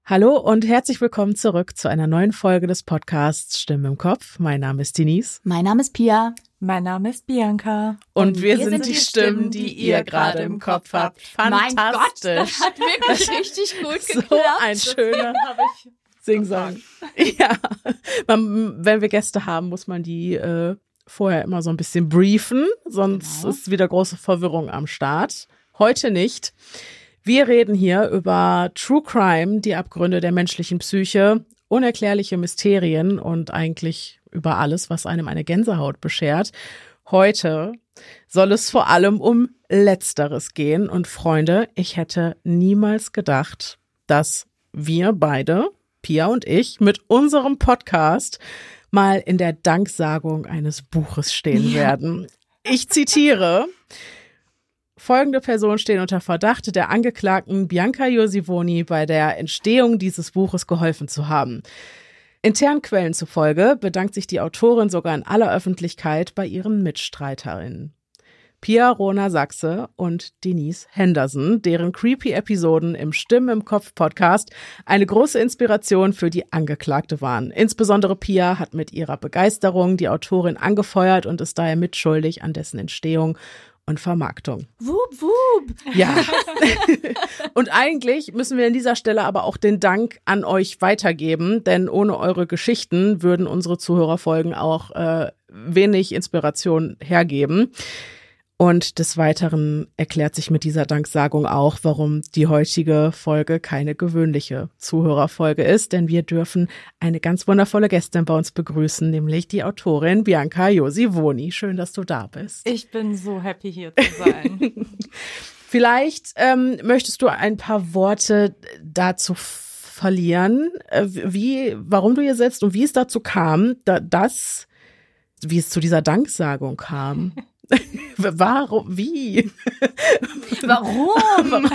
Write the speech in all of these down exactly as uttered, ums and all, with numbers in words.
Hallo und herzlich willkommen zurück zu einer neuen Folge des Podcasts Stimmen im Kopf. Mein Name ist Denise. Mein Name ist Pia. Mein Name ist Bianca. Und, und wir, wir sind, sind die Stimmen, die ihr gerade im Kopf habt. Fantastisch. Mein Gott, das hat wirklich richtig gut geklappt. So ein schöner Singsang. Ja, man, wenn wir Gäste haben, muss man die äh, vorher immer so ein bisschen briefen, sonst genau. ist wieder große Verwirrung am Start. Heute nicht. Wir reden hier über True Crime, die Abgründe der menschlichen Psyche, unerklärliche Mysterien und eigentlich über alles, was einem eine Gänsehaut beschert. Heute soll es vor allem um Letzteres gehen. Und Freunde, ich hätte niemals gedacht, dass wir beide, Pia und ich, mit unserem Podcast mal in der Danksagung eines Buches stehen ja. werden. Ich zitiere: Folgende Personen stehen unter Verdacht, der Angeklagten Bianca Iosivoni bei der Entstehung dieses Buches geholfen zu haben. Internen Quellen zufolge bedankt sich die Autorin sogar in aller Öffentlichkeit bei ihren Mitstreiterinnen. Pia Rona Sachse und Denise Henderson, deren creepy Episoden im Stimmen im Kopf Podcast eine große Inspiration für die Angeklagte waren. Insbesondere Pia hat mit ihrer Begeisterung die Autorin angefeuert und ist daher mitschuldig an dessen Entstehung und Vermarktung. Wup, wup. Ja. Und eigentlich müssen wir an dieser Stelle aber auch den Dank an euch weitergeben, denn ohne eure Geschichten würden unsere Zuhörerfolgen auch äh, wenig Inspiration hergeben. Und des Weiteren erklärt sich mit dieser Danksagung auch, warum die heutige Folge keine gewöhnliche Zuhörerfolge ist, denn wir dürfen eine ganz wundervolle Gästin bei uns begrüßen, nämlich die Autorin Bianca Iosivoni. Schön, dass du da bist. Ich bin so happy, hier zu sein. Vielleicht ähm, möchtest du ein paar Worte dazu verlieren, wie, warum du hier sitzt und wie es dazu kam, da, dass, wie es zu dieser Danksagung kam. Warum? Wie? Warum?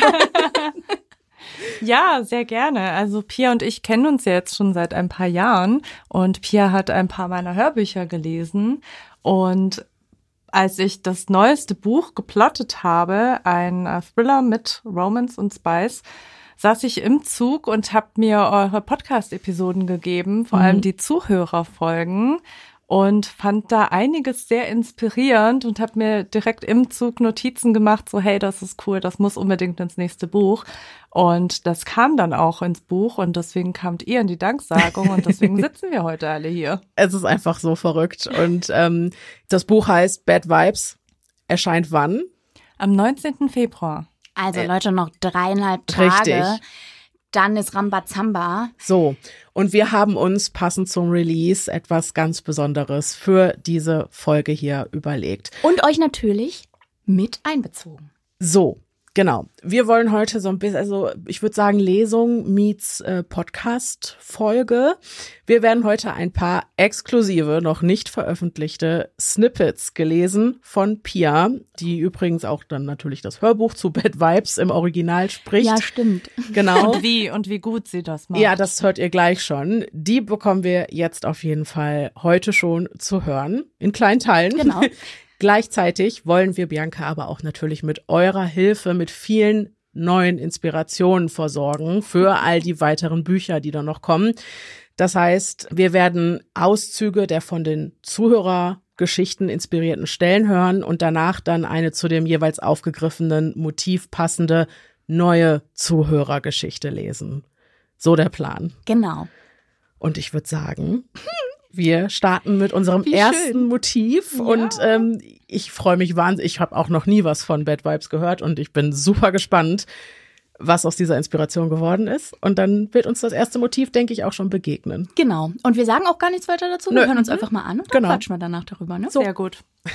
Ja, sehr gerne. Also Pia und ich kennen uns ja jetzt schon seit ein paar Jahren und Pia hat ein paar meiner Hörbücher gelesen und als ich das neueste Buch geplottet habe, ein Thriller mit Romance und Spice, saß ich im Zug und habt mir eure Podcast-Episoden gegeben, vor mhm. allem die Zuhörerfolgen. Und fand da einiges sehr inspirierend und habe mir direkt im Zug Notizen gemacht, so hey, das ist cool, das muss unbedingt ins nächste Buch. Und das kam dann auch ins Buch und deswegen kamt ihr in die Danksagung und deswegen sitzen wir heute alle hier. Es ist einfach so verrückt. Und ähm, das Buch heißt Bad Vibes, erscheint wann? Am neunzehnten Februar. Also Leute, noch dreieinhalb Tage. Richtig. Dann ist Rambazamba. So, und wir haben uns passend zum Release etwas ganz Besonderes für diese Folge hier überlegt. Und euch natürlich mit einbezogen. So, genau. Wir wollen heute so ein bisschen, also ich würde sagen Lesung meets äh, Podcast-Folge. Wir werden heute ein paar exklusive, noch nicht veröffentlichte Snippets gelesen von Pia, die übrigens auch dann natürlich das Hörbuch zu Bad Vibes im Original spricht. Ja, stimmt. Genau. Und wie, und wie gut sie das macht. Ja, das hört ihr gleich schon. Die bekommen wir jetzt auf jeden Fall heute schon zu hören, in kleinen Teilen. Genau. Gleichzeitig wollen wir Bianca aber auch natürlich mit eurer Hilfe, mit vielen neuen Inspirationen versorgen für all die weiteren Bücher, die da noch kommen. Das heißt, wir werden Auszüge der von den Zuhörergeschichten inspirierten Stellen hören und danach dann eine zu dem jeweils aufgegriffenen Motiv passende neue Zuhörergeschichte lesen. So der Plan. Genau. Und ich würde sagen, wir starten mit unserem Wie ersten schön. Motiv Ja. und ähm, ich freue mich wahnsinnig. Ich habe auch noch nie was von Bad Vibes gehört und ich bin super gespannt, was aus dieser Inspiration geworden ist. Und dann wird uns das erste Motiv, denke ich, auch schon begegnen. Genau. Und wir sagen auch gar nichts weiter dazu. Wir Nö. hören uns einfach mal an und dann Genau. quatschen wir danach darüber. Ne? Sehr gut.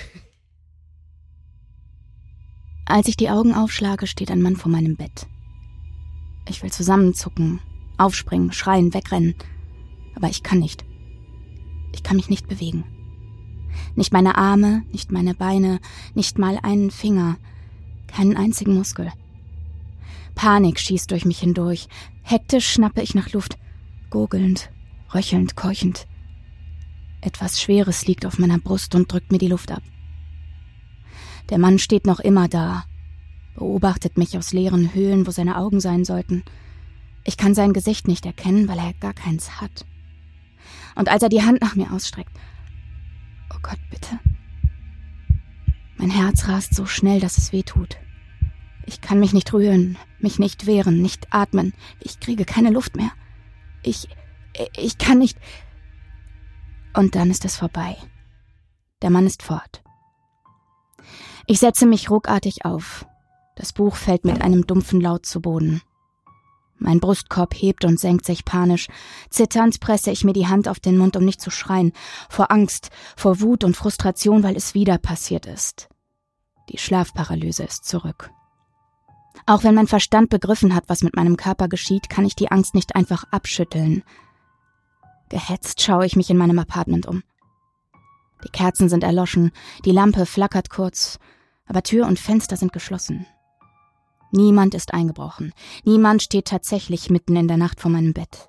Als ich die Augen aufschlage, steht ein Mann vor meinem Bett. Ich will zusammenzucken, aufspringen, schreien, wegrennen. Aber ich kann nicht. Ich kann mich nicht bewegen. Nicht meine Arme, nicht meine Beine, nicht mal einen Finger. Keinen einzigen Muskel. Panik schießt durch mich hindurch. Hektisch schnappe ich nach Luft. Gurgelnd, röchelnd, keuchend. Etwas Schweres liegt auf meiner Brust und drückt mir die Luft ab. Der Mann steht noch immer da, beobachtet mich aus leeren Höhlen, wo seine Augen sein sollten. Ich kann sein Gesicht nicht erkennen, weil er gar keins hat. Und als er die Hand nach mir ausstreckt, oh Gott, bitte. Mein Herz rast so schnell, dass es weh tut. Ich kann mich nicht rühren, mich nicht wehren, nicht atmen. Ich kriege keine Luft mehr. Ich, ich kann nicht... Und dann ist es vorbei. Der Mann ist fort. Ich setze mich ruckartig auf. Das Buch fällt mit einem dumpfen Laut zu Boden. Mein Brustkorb hebt und senkt sich panisch. Zitternd presse ich mir die Hand auf den Mund, um nicht zu schreien. Vor Angst, vor Wut und Frustration, weil es wieder passiert ist. Die Schlafparalyse ist zurück. Auch wenn mein Verstand begriffen hat, was mit meinem Körper geschieht, kann ich die Angst nicht einfach abschütteln. Gehetzt schaue ich mich in meinem Apartment um. Die Kerzen sind erloschen, die Lampe flackert kurz, aber Tür und Fenster sind geschlossen. Niemand ist eingebrochen. Niemand steht tatsächlich mitten in der Nacht vor meinem Bett.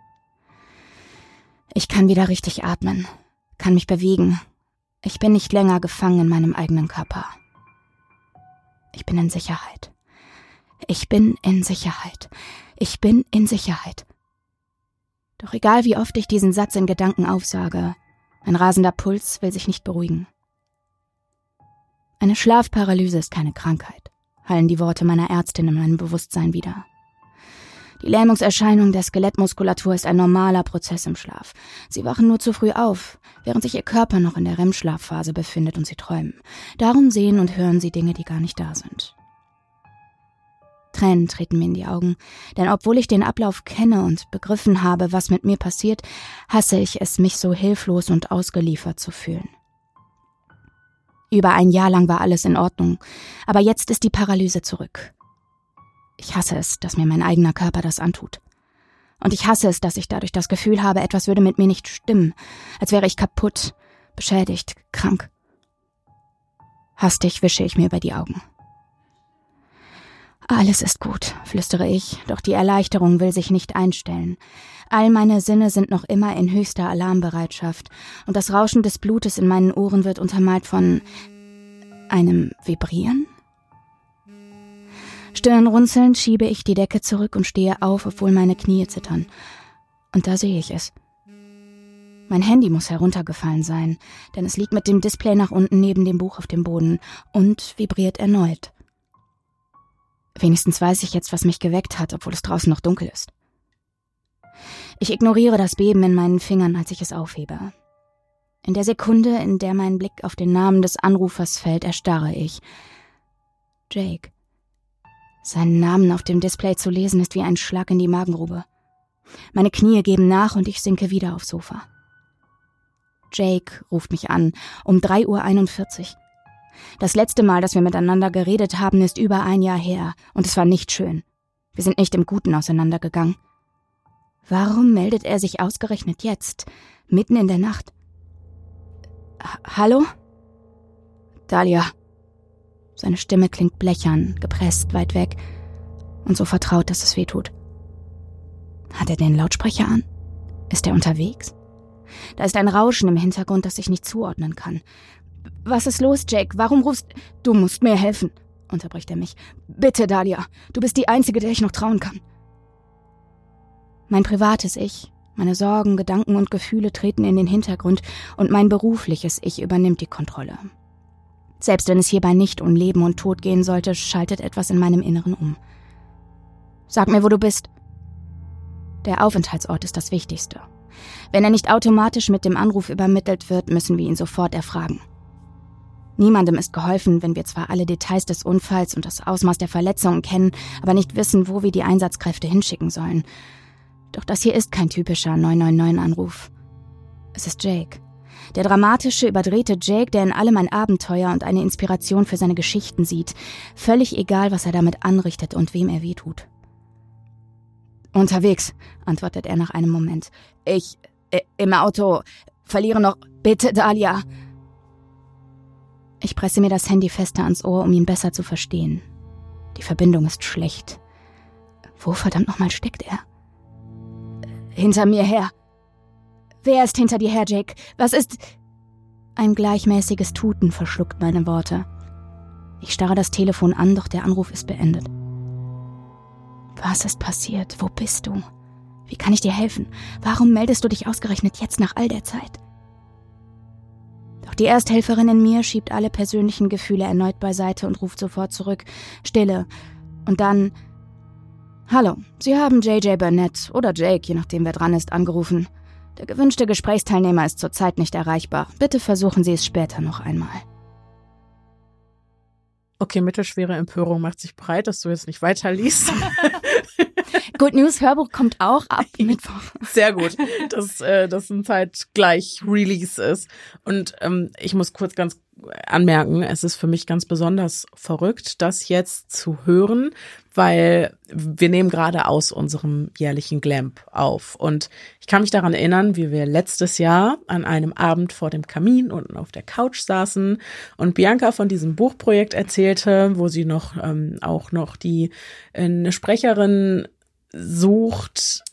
Ich kann wieder richtig atmen, kann mich bewegen. Ich bin nicht länger gefangen in meinem eigenen Körper. Ich bin in Sicherheit. Ich bin in Sicherheit. Ich bin in Sicherheit. Doch egal wie oft ich diesen Satz in Gedanken aufsage, mein rasender Puls will sich nicht beruhigen. Eine Schlafparalyse ist keine Krankheit, hallen die Worte meiner Ärztin in meinem Bewusstsein wieder. Die Lähmungserscheinung der Skelettmuskulatur ist ein normaler Prozess im Schlaf. Sie wachen nur zu früh auf, während sich ihr Körper noch in der R E M-Schlafphase befindet und sie träumen. Darum sehen und hören sie Dinge, die gar nicht da sind. Tränen treten mir in die Augen, denn obwohl ich den Ablauf kenne und begriffen habe, was mit mir passiert, hasse ich es, mich so hilflos und ausgeliefert zu fühlen. Über ein Jahr lang war alles in Ordnung, aber jetzt ist die Paralyse zurück. Ich hasse es, dass mir mein eigener Körper das antut. Und ich hasse es, dass ich dadurch das Gefühl habe, etwas würde mit mir nicht stimmen, als wäre ich kaputt, beschädigt, krank. Hastig wische ich mir über die Augen. Alles ist gut, flüstere ich, doch die Erleichterung will sich nicht einstellen. All meine Sinne sind noch immer in höchster Alarmbereitschaft und das Rauschen des Blutes in meinen Ohren wird untermalt von einem Vibrieren? Stirnrunzelnd schiebe ich die Decke zurück und stehe auf, obwohl meine Knie zittern. Und da sehe ich es. Mein Handy muss heruntergefallen sein, denn es liegt mit dem Display nach unten neben dem Buch auf dem Boden und vibriert erneut. Wenigstens weiß ich jetzt, was mich geweckt hat, obwohl es draußen noch dunkel ist. Ich ignoriere das Beben in meinen Fingern, als ich es aufhebe. In der Sekunde, in der mein Blick auf den Namen des Anrufers fällt, erstarre ich. Jake. Seinen Namen auf dem Display zu lesen, ist wie ein Schlag in die Magengrube. Meine Knie geben nach und ich sinke wieder aufs Sofa. Jake ruft mich an, um drei Uhr einundvierzig. Das letzte Mal, dass wir miteinander geredet haben, ist über ein Jahr her, und es war nicht schön. Wir sind nicht im Guten auseinandergegangen. Warum meldet er sich ausgerechnet jetzt, mitten in der Nacht? H- Hallo? Dahlia. Seine Stimme klingt blechern, gepresst, weit weg und so vertraut, dass es weh tut. Hat er den Lautsprecher an? Ist er unterwegs? Da ist ein Rauschen im Hintergrund, das ich nicht zuordnen kann. Was ist los, Jake? Warum rufst... Du musst mir helfen, unterbricht er mich. Bitte, Dahlia. Du bist die Einzige, der ich noch trauen kann. Mein privates Ich, meine Sorgen, Gedanken und Gefühle treten in den Hintergrund und mein berufliches Ich übernimmt die Kontrolle. Selbst wenn es hierbei nicht um Leben und Tod gehen sollte, schaltet etwas in meinem Inneren um. Sag mir, wo du bist. Der Aufenthaltsort ist das Wichtigste. Wenn er nicht automatisch mit dem Anruf übermittelt wird, müssen wir ihn sofort erfragen. Niemandem ist geholfen, wenn wir zwar alle Details des Unfalls und das Ausmaß der Verletzungen kennen, aber nicht wissen, wo wir die Einsatzkräfte hinschicken sollen. Doch das hier ist kein typischer neun neun neun-Anruf. Es ist Jake. Der dramatische, überdrehte Jake, der in allem ein Abenteuer und eine Inspiration für seine Geschichten sieht. Völlig egal, was er damit anrichtet und wem er wehtut. Unterwegs, antwortet er nach einem Moment. Ich, äh, im Auto, verliere noch... Bitte, Dahlia. Ich presse mir das Handy fester ans Ohr, um ihn besser zu verstehen. Die Verbindung ist schlecht. Wo verdammt nochmal steckt er? Hinter mir her. Wer ist hinter dir her, Jake? Was ist... Ein gleichmäßiges Tuten verschluckt meine Worte. Ich starre das Telefon an, doch der Anruf ist beendet. Was ist passiert? Wo bist du? Wie kann ich dir helfen? Warum meldest du dich ausgerechnet jetzt nach all der Zeit? Doch die Ersthelferin in mir schiebt alle persönlichen Gefühle erneut beiseite und ruft sofort zurück. Stille. Und dann: Hallo, Sie haben J J Burnett oder Jake, je nachdem wer dran ist, angerufen. Der gewünschte Gesprächsteilnehmer ist zurzeit nicht erreichbar. Bitte versuchen Sie es später noch einmal. Okay, mittelschwere Empörung macht sich breit, dass du jetzt nicht weiterliest. Good News Hörbuch kommt auch ab Mittwoch. Sehr gut, dass äh, das ein zeitgleich Release ist. Und ähm, ich muss kurz ganz anmerken, es ist für mich ganz besonders verrückt, das jetzt zu hören, weil wir nehmen gerade aus unserem jährlichen Glamp auf. Und ich kann mich daran erinnern, wie wir letztes Jahr an einem Abend vor dem Kamin unten auf der Couch saßen und Bianca von diesem Buchprojekt erzählte, wo sie noch ähm, auch noch die äh, eine Sprecherin sucht,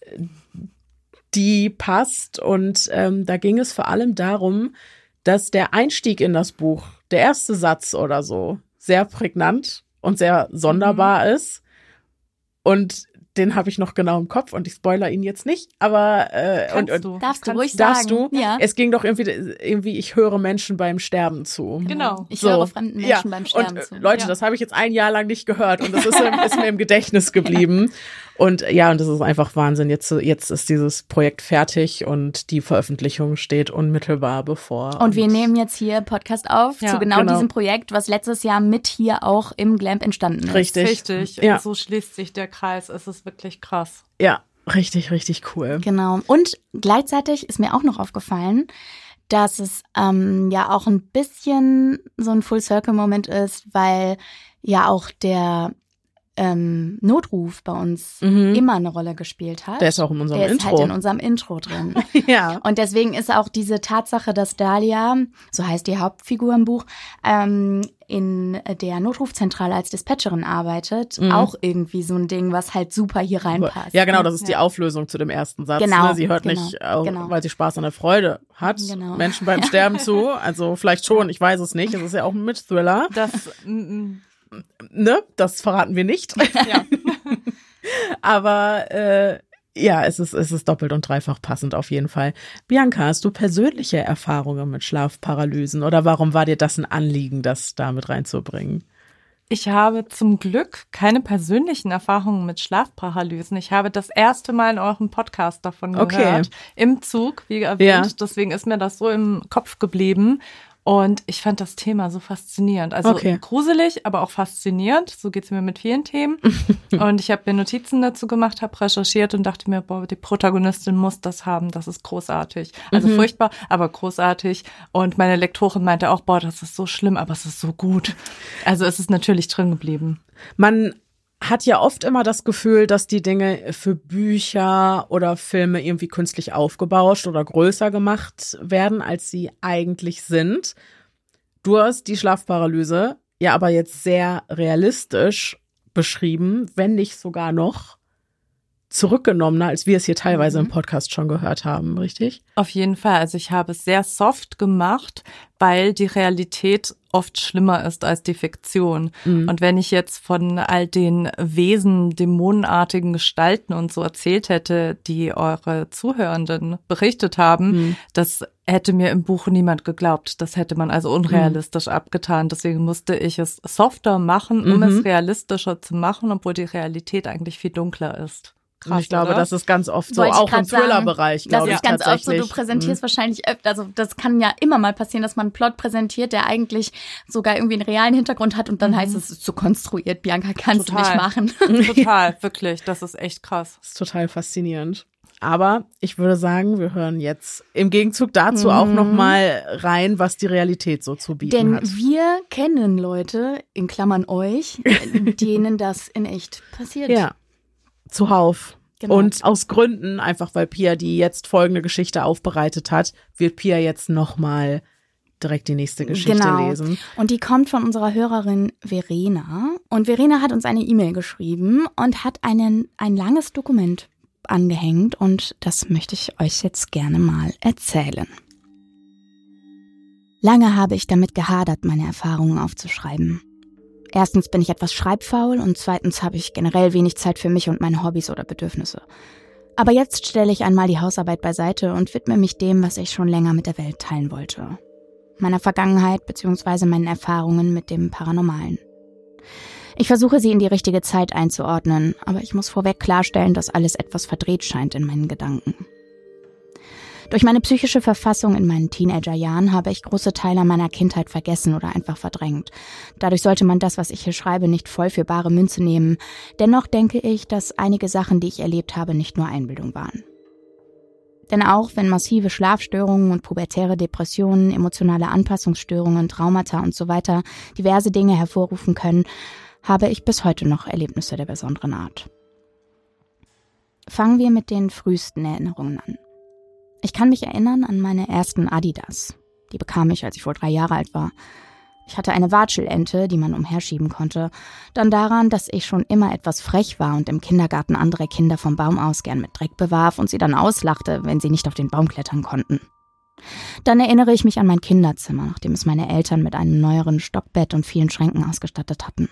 die passt. Und ähm, da ging es vor allem darum, dass der Einstieg in das Buch, der erste Satz oder so, sehr prägnant und sehr sonderbar mhm. ist. Und den habe ich noch genau im Kopf und ich spoiler ihn jetzt nicht, aber äh, Kannst und, du. und darfst du ruhig darfst sagen. Du? Ja. Es ging doch irgendwie, irgendwie, ich höre Menschen beim Sterben zu. Genau. Ich so. höre fremden Menschen ja. beim Sterben und, zu. Leute, ja. das habe ich jetzt ein Jahr lang nicht gehört und das ist, ist mir im Gedächtnis geblieben. Und ja, und das ist einfach Wahnsinn. Jetzt, jetzt ist dieses Projekt fertig und die Veröffentlichung steht unmittelbar bevor. Und, und wir nehmen jetzt hier Podcast auf ja, zu genau, genau diesem Projekt, was letztes Jahr mit hier auch im Glamp entstanden ist. Richtig. Richtig. Ja. So schließt sich der Kreis. Es ist wirklich krass. Ja, richtig, richtig cool. Genau. Und gleichzeitig ist mir auch noch aufgefallen, dass es ähm, ja auch ein bisschen so ein Full-Circle-Moment ist, weil ja auch der ähm, Notruf bei uns Mhm. immer eine Rolle gespielt hat. Der ist auch in unserem Der ist Intro. halt in unserem Intro drin. Ja. Und deswegen ist auch diese Tatsache, dass Dahlia, so heißt die Hauptfigur im Buch, ähm, in der Notrufzentrale als Dispatcherin arbeitet, Mhm. auch irgendwie so ein Ding, was halt super hier reinpasst. Ja, genau, das ist die Ja. Auflösung zu dem ersten Satz. Genau, Ne? Sie hört genau, nicht, äh, genau. weil sie Spaß an der Freude hat, Genau. Menschen beim Sterben zu. Also vielleicht schon, ich weiß es nicht. Es ist ja auch ein Mit-Thriller. Das, mm, Ne? Das verraten wir nicht. ja. Aber äh, ja, es ist, es ist doppelt und dreifach passend auf jeden Fall. Bianca, hast du persönliche Erfahrungen mit Schlafparalysen oder warum war dir das ein Anliegen, das da mit reinzubringen? Ich habe zum Glück keine persönlichen Erfahrungen mit Schlafparalysen. Ich habe das erste Mal in eurem Podcast davon gehört. Okay. Im Zug, wie erwähnt. Ja. Deswegen ist mir das so im Kopf geblieben. Und ich fand das Thema so faszinierend. Also Okay. gruselig, aber auch faszinierend. So geht's mir mit vielen Themen. Und ich habe mir Notizen dazu gemacht, habe recherchiert und dachte mir, boah, die Protagonistin muss das haben. Das ist großartig. Also Mhm. furchtbar, aber großartig. Und meine Lektorin meinte auch, boah, das ist so schlimm, aber es ist so gut. Also es ist natürlich drin geblieben. Man hat ja oft immer das Gefühl, dass die Dinge für Bücher oder Filme irgendwie künstlich aufgebauscht oder größer gemacht werden, als sie eigentlich sind. Du hast die Schlafparalyse ja aber jetzt sehr realistisch beschrieben, wenn nicht sogar noch zurückgenommener, als wir es hier teilweise Mhm. im Podcast schon gehört haben, richtig? Auf jeden Fall. Also ich habe es sehr soft gemacht, weil die Realität oft schlimmer ist als die Fiktion. Mhm. Und wenn ich jetzt von all den Wesen, dämonenartigen Gestalten und so erzählt hätte, die eure Zuhörenden berichtet haben, Mhm. das hätte mir im Buch niemand geglaubt. Das hätte man also unrealistisch mhm. abgetan. Deswegen musste ich es softer machen, um Mhm. es realistischer zu machen, obwohl die Realität eigentlich viel dunkler ist. Krass, und ich glaube, oder? das ist ganz oft so, Wollte ich auch im grad sagen. Thriller-Bereich, Das glaube ich ist ganz oft so, tatsächlich. du präsentierst Mhm. wahrscheinlich öfter, also das kann ja immer mal passieren, dass man einen Plot präsentiert, der eigentlich sogar irgendwie einen realen Hintergrund hat und dann Mhm. heißt es, es ist zu konstruiert, Bianca, kannst Total. du nicht machen. Total, wirklich. Das ist echt krass. Das ist total faszinierend. Aber ich würde sagen, wir hören jetzt im Gegenzug dazu auch noch mal rein, was die Realität so zu bieten Denn hat. wir kennen Leute, in Klammern euch, denen das in echt passiert. Ja, zuhauf. Genau. Und aus Gründen, einfach weil Pia die jetzt folgende Geschichte aufbereitet hat, wird Pia jetzt noch mal direkt die nächste Geschichte genau. lesen. Und die kommt von unserer Hörerin Verena. Und Verena hat uns eine E-Mail geschrieben und hat einen, ein langes Dokument angehängt. Und das möchte ich euch jetzt gerne mal erzählen. Lange habe ich damit gehadert, meine Erfahrungen aufzuschreiben. Erstens bin ich etwas schreibfaul und zweitens habe ich generell wenig Zeit für mich und meine Hobbys oder Bedürfnisse. Aber jetzt stelle ich einmal die Hausarbeit beiseite und widme mich dem, was ich schon länger mit der Welt teilen wollte. Meiner Vergangenheit bzw. meinen Erfahrungen mit dem Paranormalen. Ich versuche, sie in die richtige Zeit einzuordnen, aber ich muss vorweg klarstellen, dass alles etwas verdreht scheint in meinen Gedanken. Durch meine psychische Verfassung in meinen Teenagerjahren habe ich große Teile meiner Kindheit vergessen oder einfach verdrängt. Dadurch sollte man das, was ich hier schreibe, nicht voll für bare Münze nehmen. Dennoch denke ich, dass einige Sachen, die ich erlebt habe, nicht nur Einbildung waren. Denn auch wenn massive Schlafstörungen und pubertäre Depressionen, emotionale Anpassungsstörungen, Traumata und so weiter diverse Dinge hervorrufen können, habe ich bis heute noch Erlebnisse der besonderen Art. Fangen wir mit den frühesten Erinnerungen an. Ich kann mich erinnern an meine ersten Adidas. Die bekam ich, als ich wohl drei Jahre alt war. Ich hatte eine Watschelente, die man umherschieben konnte. Dann daran, dass ich schon immer etwas frech war und im Kindergarten andere Kinder vom Baum aus gern mit Dreck bewarf und sie dann auslachte, wenn sie nicht auf den Baum klettern konnten. Dann erinnere ich mich an mein Kinderzimmer, nachdem es meine Eltern mit einem neueren Stockbett und vielen Schränken ausgestattet hatten.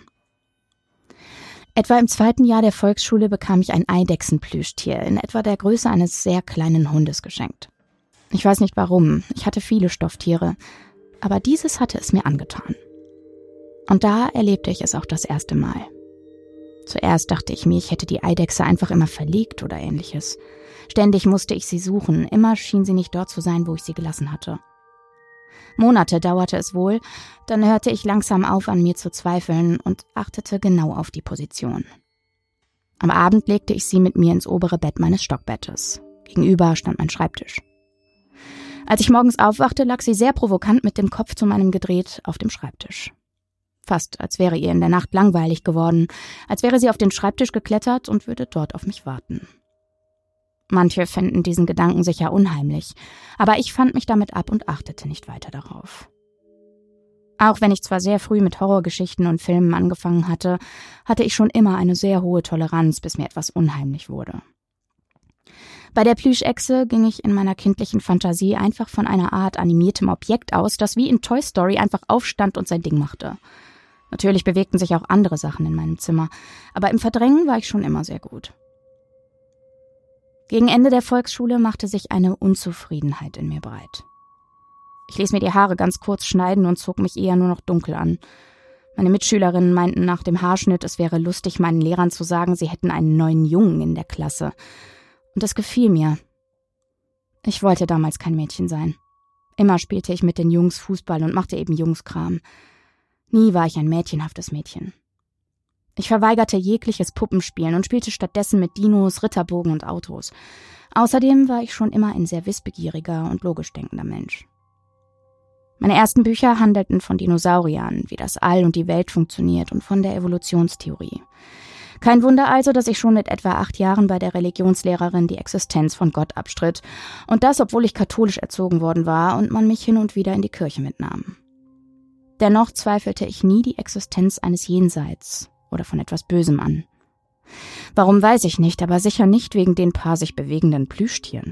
Etwa im zweiten Jahr der Volksschule bekam ich ein Eidechsenplüschtier in etwa der Größe eines sehr kleinen Hundes geschenkt. Ich weiß nicht warum, ich hatte viele Stofftiere, aber dieses hatte es mir angetan. Und da erlebte ich es auch das erste Mal. Zuerst dachte ich mir, ich hätte die Eidechse einfach immer verlegt oder ähnliches. Ständig musste ich sie suchen, immer schien sie nicht dort zu sein, wo ich sie gelassen hatte. Monate dauerte es wohl, dann hörte ich langsam auf, an mir zu zweifeln und achtete genau auf die Position. Am Abend legte ich sie mit mir ins obere Bett meines Stockbettes. Gegenüber stand mein Schreibtisch. Als ich morgens aufwachte, lag sie sehr provokant mit dem Kopf zu meinem gedreht auf dem Schreibtisch. Fast als wäre ihr in der Nacht langweilig geworden, als wäre sie auf den Schreibtisch geklettert und würde dort auf mich warten. Manche fänden diesen Gedanken sicher unheimlich, aber ich fand mich damit ab und achtete nicht weiter darauf. Auch wenn ich zwar sehr früh mit Horrorgeschichten und Filmen angefangen hatte, hatte ich schon immer eine sehr hohe Toleranz, bis mir etwas unheimlich wurde. Bei der Plüschechse ging ich in meiner kindlichen Fantasie einfach von einer Art animiertem Objekt aus, das wie in Toy Story einfach aufstand und sein Ding machte. Natürlich bewegten sich auch andere Sachen in meinem Zimmer, aber im Verdrängen war ich schon immer sehr gut. Gegen Ende der Volksschule machte sich eine Unzufriedenheit in mir breit. Ich ließ mir die Haare ganz kurz schneiden und zog mich eher nur noch dunkel an. Meine Mitschülerinnen meinten nach dem Haarschnitt, es wäre lustig, meinen Lehrern zu sagen, sie hätten einen neuen Jungen in der Klasse. Und das gefiel mir. Ich wollte damals kein Mädchen sein. Immer spielte ich mit den Jungs Fußball und machte eben Jungskram. Nie war ich ein mädchenhaftes Mädchen. Ich verweigerte jegliches Puppenspielen und spielte stattdessen mit Dinos, Ritterburgen und Autos. Außerdem war ich schon immer ein sehr wissbegieriger und logisch denkender Mensch. Meine ersten Bücher handelten von Dinosauriern, wie das All und die Welt funktioniert und von der Evolutionstheorie. Kein Wunder also, dass ich schon mit etwa acht Jahren bei der Religionslehrerin die Existenz von Gott abstritt. Und das, obwohl ich katholisch erzogen worden war und man mich hin und wieder in die Kirche mitnahm. Dennoch zweifelte ich nie die Existenz eines Jenseits oder von etwas Bösem an. Warum, weiß ich nicht, aber sicher nicht wegen den paar sich bewegenden Plüschtieren.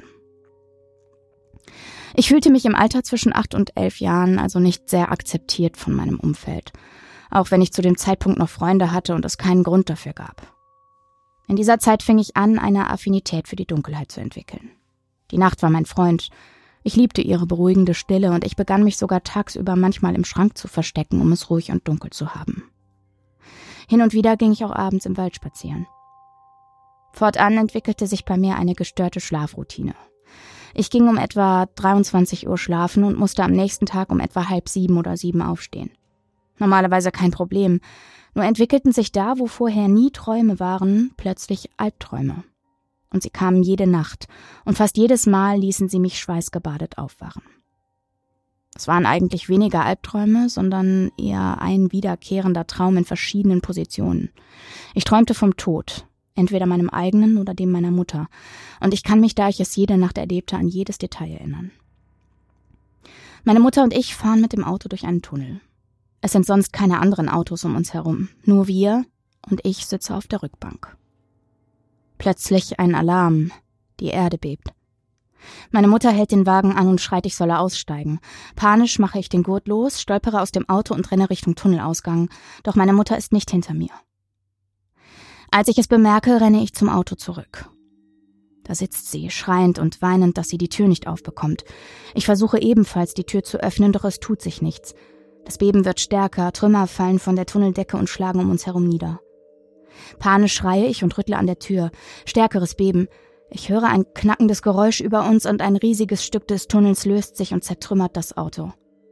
Ich fühlte mich im Alter zwischen acht und elf Jahren also nicht sehr akzeptiert von meinem Umfeld, auch wenn ich zu dem Zeitpunkt noch Freunde hatte und es keinen Grund dafür gab. In dieser Zeit fing ich an, eine Affinität für die Dunkelheit zu entwickeln. Die Nacht war mein Freund. Ich liebte ihre beruhigende Stille und ich begann mich sogar tagsüber manchmal im Schrank zu verstecken, um es ruhig und dunkel zu haben. Hin und wieder ging ich auch abends im Wald spazieren. Fortan entwickelte sich bei mir eine gestörte Schlafroutine. Ich ging um etwa dreiundzwanzig Uhr schlafen und musste am nächsten Tag um etwa halb sieben oder sieben aufstehen. Normalerweise kein Problem, nur entwickelten sich da, wo vorher nie Träume waren, plötzlich Albträume. Und sie kamen jede Nacht, und fast jedes Mal ließen sie mich schweißgebadet aufwachen. Es waren eigentlich weniger Albträume, sondern eher ein wiederkehrender Traum in verschiedenen Positionen. Ich träumte vom Tod, entweder meinem eigenen oder dem meiner Mutter, und ich kann mich, da ich es jede Nacht erlebte, an jedes Detail erinnern. Meine Mutter und ich fahren mit dem Auto durch einen Tunnel. Es sind sonst keine anderen Autos um uns herum, nur wir, und ich sitze auf der Rückbank. Plötzlich ein Alarm, die Erde bebt. Meine Mutter hält den Wagen an und schreit, ich solle aussteigen. Panisch mache ich den Gurt los, stolpere aus dem Auto und renne Richtung Tunnelausgang. Doch meine Mutter ist nicht hinter mir. Als ich es bemerke, renne ich zum Auto zurück. Da sitzt sie, schreiend und weinend, dass sie die Tür nicht aufbekommt. Ich versuche ebenfalls, die Tür zu öffnen, doch es tut sich nichts. Das Beben wird stärker, Trümmer fallen von der Tunneldecke und schlagen um uns herum nieder. Panisch schreie ich und rüttle an der Tür. Stärkeres Beben. Ich höre ein knackendes Geräusch über uns und ein riesiges Stück des Tunnels löst sich und zertrümmert das Auto.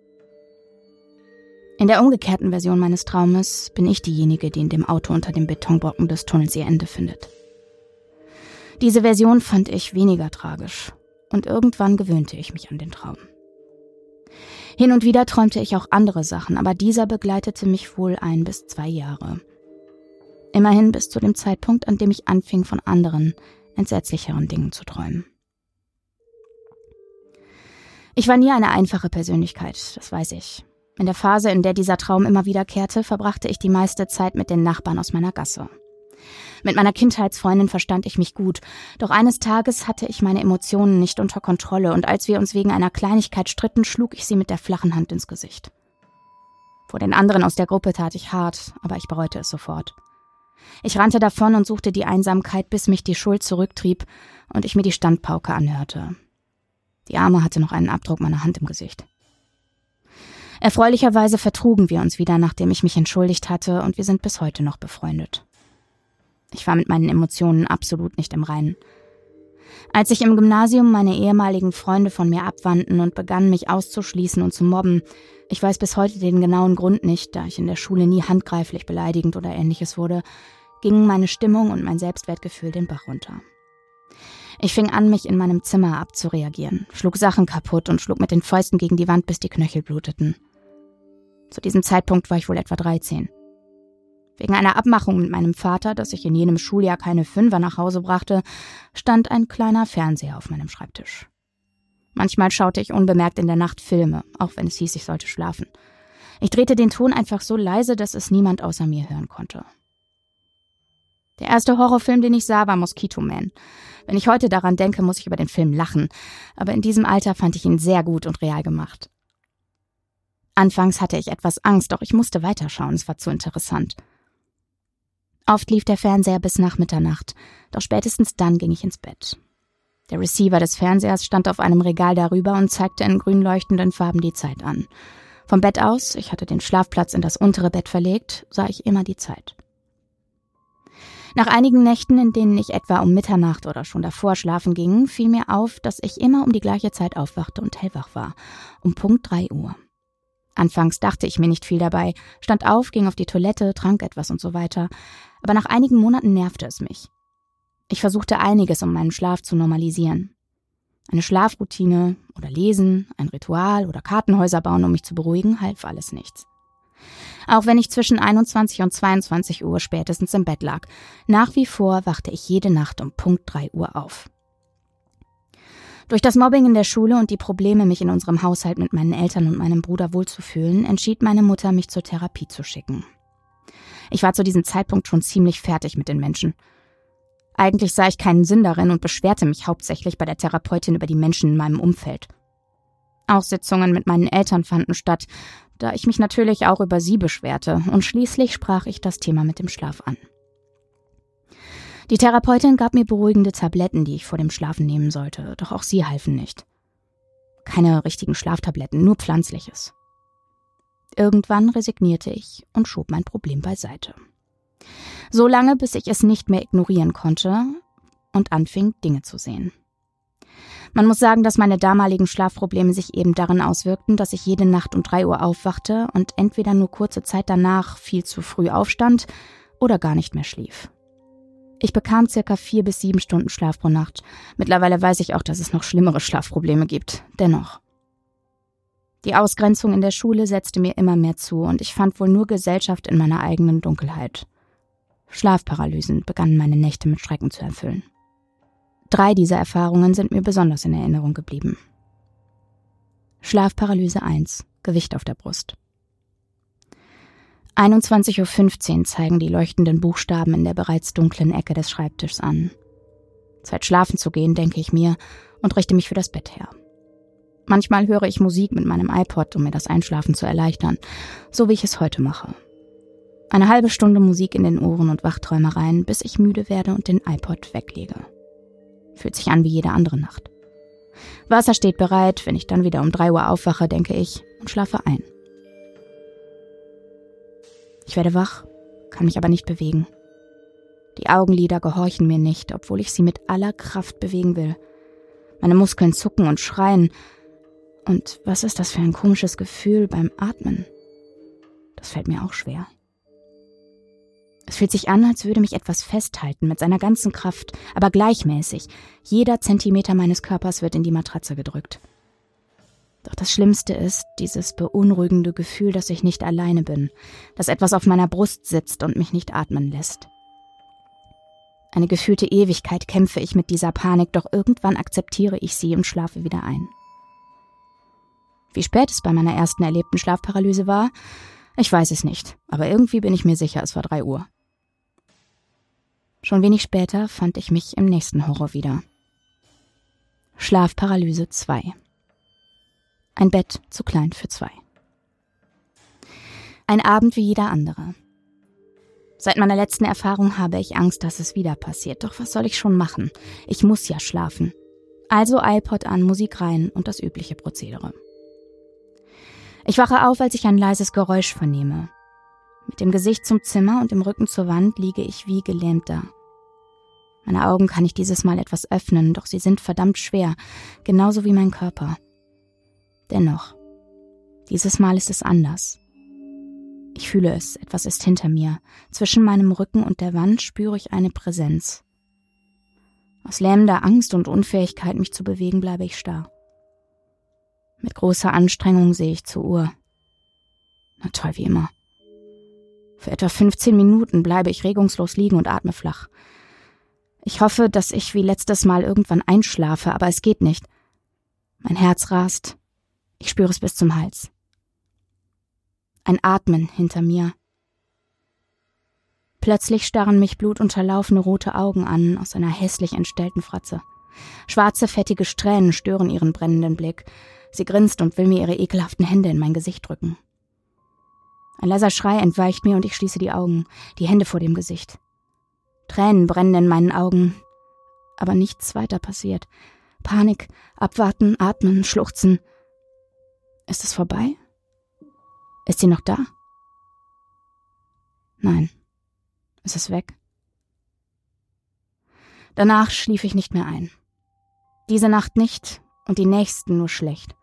In der umgekehrten Version meines Traumes bin ich diejenige, die in dem Auto unter dem Betonbrocken des Tunnels ihr Ende findet. Diese Version fand ich weniger tragisch und irgendwann gewöhnte ich mich an den Traum. Hin und wieder träumte ich auch andere Sachen, aber dieser begleitete mich wohl ein bis zwei Jahre. Immerhin bis zu dem Zeitpunkt, an dem ich anfing, von anderen, entsetzlicheren Dingen zu träumen. Ich war nie eine einfache Persönlichkeit, das weiß ich. In der Phase, in der dieser Traum immer wiederkehrte, verbrachte ich die meiste Zeit mit den Nachbarn aus meiner Gasse. Mit meiner Kindheitsfreundin verstand ich mich gut, doch eines Tages hatte ich meine Emotionen nicht unter Kontrolle und als wir uns wegen einer Kleinigkeit stritten, schlug ich sie mit der flachen Hand ins Gesicht. Vor den anderen aus der Gruppe tat ich hart, aber ich bereute es sofort. Ich rannte davon und suchte die Einsamkeit, bis mich die Schuld zurücktrieb und ich mir die Standpauke anhörte. Die Arme hatte noch einen Abdruck meiner Hand im Gesicht. Erfreulicherweise vertrugen wir uns wieder, nachdem ich mich entschuldigt hatte, und wir sind bis heute noch befreundet. Ich war mit meinen Emotionen absolut nicht im Reinen. Als sich im Gymnasium meine ehemaligen Freunde von mir abwandten und begannen, mich auszuschließen und zu mobben, ich weiß bis heute den genauen Grund nicht, da ich in der Schule nie handgreiflich beleidigend oder Ähnliches wurde, gingen meine Stimmung und mein Selbstwertgefühl den Bach runter. Ich fing an, mich in meinem Zimmer abzureagieren, schlug Sachen kaputt und schlug mit den Fäusten gegen die Wand, bis die Knöchel bluteten. Zu diesem Zeitpunkt war ich wohl etwa dreizehn. Wegen einer Abmachung mit meinem Vater, dass ich in jenem Schuljahr keine Fünfer nach Hause brachte, stand ein kleiner Fernseher auf meinem Schreibtisch. Manchmal schaute ich unbemerkt in der Nacht Filme, auch wenn es hieß, ich sollte schlafen. Ich drehte den Ton einfach so leise, dass es niemand außer mir hören konnte. Der erste Horrorfilm, den ich sah, war Mosquito Man. Wenn ich heute daran denke, muss ich über den Film lachen, aber in diesem Alter fand ich ihn sehr gut und real gemacht. Anfangs hatte ich etwas Angst, doch ich musste weiterschauen, es war zu interessant. Oft lief der Fernseher bis nach Mitternacht, doch spätestens dann ging ich ins Bett. Der Receiver des Fernsehers stand auf einem Regal darüber und zeigte in grün leuchtenden Farben die Zeit an. Vom Bett aus, ich hatte den Schlafplatz in das untere Bett verlegt, sah ich immer die Zeit. Nach einigen Nächten, in denen ich etwa um Mitternacht oder schon davor schlafen ging, fiel mir auf, dass ich immer um die gleiche Zeit aufwachte und hellwach war, um Punkt drei Uhr. Anfangs dachte ich mir nicht viel dabei, stand auf, ging auf die Toilette, trank etwas und so weiter, aber nach einigen Monaten nervte es mich. Ich versuchte einiges, um meinen Schlaf zu normalisieren. Eine Schlafroutine oder Lesen, ein Ritual oder Kartenhäuser bauen, um mich zu beruhigen, half alles nichts. Auch wenn ich zwischen einundzwanzig und zweiundzwanzig Uhr spätestens im Bett lag, nach wie vor wachte ich jede Nacht um Punkt drei Uhr auf. Durch das Mobbing in der Schule und die Probleme, mich in unserem Haushalt mit meinen Eltern und meinem Bruder wohlzufühlen, entschied meine Mutter, mich zur Therapie zu schicken. Ich war zu diesem Zeitpunkt schon ziemlich fertig mit den Menschen. Eigentlich sah ich keinen Sinn darin und beschwerte mich hauptsächlich bei der Therapeutin über die Menschen in meinem Umfeld. Auch Sitzungen mit meinen Eltern fanden statt, da ich mich natürlich auch über sie beschwerte, und schließlich sprach ich das Thema mit dem Schlaf an. Die Therapeutin gab mir beruhigende Tabletten, die ich vor dem Schlafen nehmen sollte, doch auch sie halfen nicht. Keine richtigen Schlaftabletten, nur Pflanzliches. Irgendwann resignierte ich und schob mein Problem beiseite. So lange, bis ich es nicht mehr ignorieren konnte und anfing, Dinge zu sehen. Man muss sagen, dass meine damaligen Schlafprobleme sich eben darin auswirkten, dass ich jede Nacht um drei Uhr aufwachte und entweder nur kurze Zeit danach viel zu früh aufstand oder gar nicht mehr schlief. Ich bekam circa vier bis sieben Stunden Schlaf pro Nacht. Mittlerweile weiß ich auch, dass es noch schlimmere Schlafprobleme gibt. Dennoch. Die Ausgrenzung in der Schule setzte mir immer mehr zu und ich fand wohl nur Gesellschaft in meiner eigenen Dunkelheit. Schlafparalysen begannen meine Nächte mit Schrecken zu erfüllen. Drei dieser Erfahrungen sind mir besonders in Erinnerung geblieben. Schlafparalyse eins, Gewicht auf der Brust. einundzwanzig Uhr fünfzehn zeigen die leuchtenden Buchstaben in der bereits dunklen Ecke des Schreibtischs an. Zeit schlafen zu gehen, denke ich mir, und richte mich für das Bett her. Manchmal höre ich Musik mit meinem iPod, um mir das Einschlafen zu erleichtern, so wie ich es heute mache. Eine halbe Stunde Musik in den Ohren und Wachträumereien, bis ich müde werde und den iPod weglege. Fühlt sich an wie jede andere Nacht. Wasser steht bereit, wenn ich dann wieder um drei Uhr aufwache, denke ich, und schlafe ein. Ich werde wach, kann mich aber nicht bewegen. Die Augenlider gehorchen mir nicht, obwohl ich sie mit aller Kraft bewegen will. Meine Muskeln zucken und schreien. Und was ist das für ein komisches Gefühl beim Atmen? Das fällt mir auch schwer. Es fühlt sich an, als würde mich etwas festhalten mit seiner ganzen Kraft, aber gleichmäßig. Jeder Zentimeter meines Körpers wird in die Matratze gedrückt. Doch das Schlimmste ist dieses beunruhigende Gefühl, dass ich nicht alleine bin, dass etwas auf meiner Brust sitzt und mich nicht atmen lässt. Eine gefühlte Ewigkeit kämpfe ich mit dieser Panik, doch irgendwann akzeptiere ich sie und schlafe wieder ein. Wie spät es bei meiner ersten erlebten Schlafparalyse war, ich weiß es nicht, aber irgendwie bin ich mir sicher, es war drei Uhr. Schon wenig später fand ich mich im nächsten Horror wieder. Schlafparalyse zwei. Ein Bett zu klein für zwei. Ein Abend wie jeder andere. Seit meiner letzten Erfahrung habe ich Angst, dass es wieder passiert. Doch was soll ich schon machen? Ich muss ja schlafen. Also iPod an, Musik rein und das übliche Prozedere. Ich wache auf, als ich ein leises Geräusch vernehme. Mit dem Gesicht zum Zimmer und dem Rücken zur Wand liege ich wie gelähmt da. Meine Augen kann ich dieses Mal etwas öffnen, doch sie sind verdammt schwer, genauso wie mein Körper. Dennoch, dieses Mal ist es anders. Ich fühle es, etwas ist hinter mir. Zwischen meinem Rücken und der Wand spüre ich eine Präsenz. Aus lähmender Angst und Unfähigkeit, mich zu bewegen, bleibe ich starr. Mit großer Anstrengung sehe ich zur Uhr. Na toll, wie immer. Für etwa fünfzehn Minuten bleibe ich regungslos liegen und atme flach. Ich hoffe, dass ich wie letztes Mal irgendwann einschlafe, aber es geht nicht. Mein Herz rast. Ich spüre es bis zum Hals. Ein Atmen hinter mir. Plötzlich starren mich blutunterlaufene rote Augen an aus einer hässlich entstellten Fratze. Schwarze, fettige Strähnen stören ihren brennenden Blick. Sie grinst und will mir ihre ekelhaften Hände in mein Gesicht drücken. Ein leiser Schrei entweicht mir und ich schließe die Augen, die Hände vor dem Gesicht. Tränen brennen in meinen Augen, aber nichts weiter passiert. Panik, abwarten, atmen, schluchzen. Ist es vorbei? Ist sie noch da? Nein, es ist weg. Danach schlief ich nicht mehr ein. Diese Nacht nicht und die nächsten nur schlecht.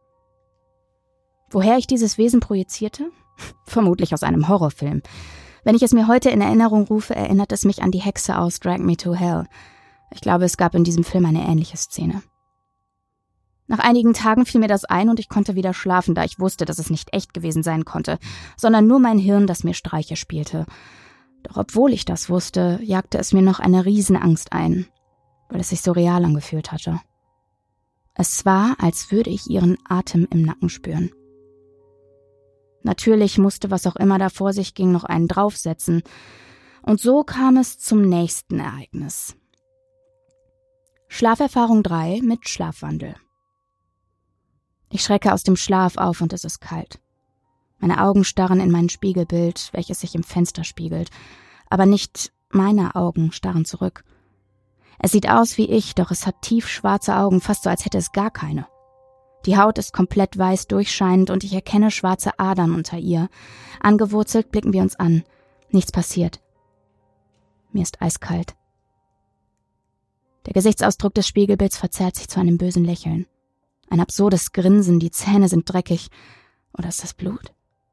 Woher ich dieses Wesen projizierte? Vermutlich aus einem Horrorfilm. Wenn ich es mir heute in Erinnerung rufe, erinnert es mich an die Hexe aus Drag Me to Hell. Ich glaube, es gab in diesem Film eine ähnliche Szene. Nach einigen Tagen fiel mir das ein und ich konnte wieder schlafen, da ich wusste, dass es nicht echt gewesen sein konnte, sondern nur mein Hirn, das mir Streiche spielte. Doch obwohl ich das wusste, jagte es mir noch eine Riesenangst ein, weil es sich so real angefühlt hatte. Es war, als würde ich ihren Atem im Nacken spüren. Natürlich musste, was auch immer da vor sich ging, noch einen draufsetzen. Und so kam es zum nächsten Ereignis. Schlaferfahrung drei mit Schlafwandel. Ich schrecke aus dem Schlaf auf und es ist kalt. Meine Augen starren in mein Spiegelbild, welches sich im Fenster spiegelt. Aber nicht meine Augen starren zurück. Es sieht aus wie ich, doch es hat tiefschwarze Augen, fast so als hätte es gar keine. Die Haut ist komplett weiß durchscheinend und ich erkenne schwarze Adern unter ihr. Angewurzelt blicken wir uns an. Nichts passiert. Mir ist eiskalt. Der Gesichtsausdruck des Spiegelbilds verzerrt sich zu einem bösen Lächeln. Ein absurdes Grinsen, die Zähne sind dreckig. Oder ist das Blut?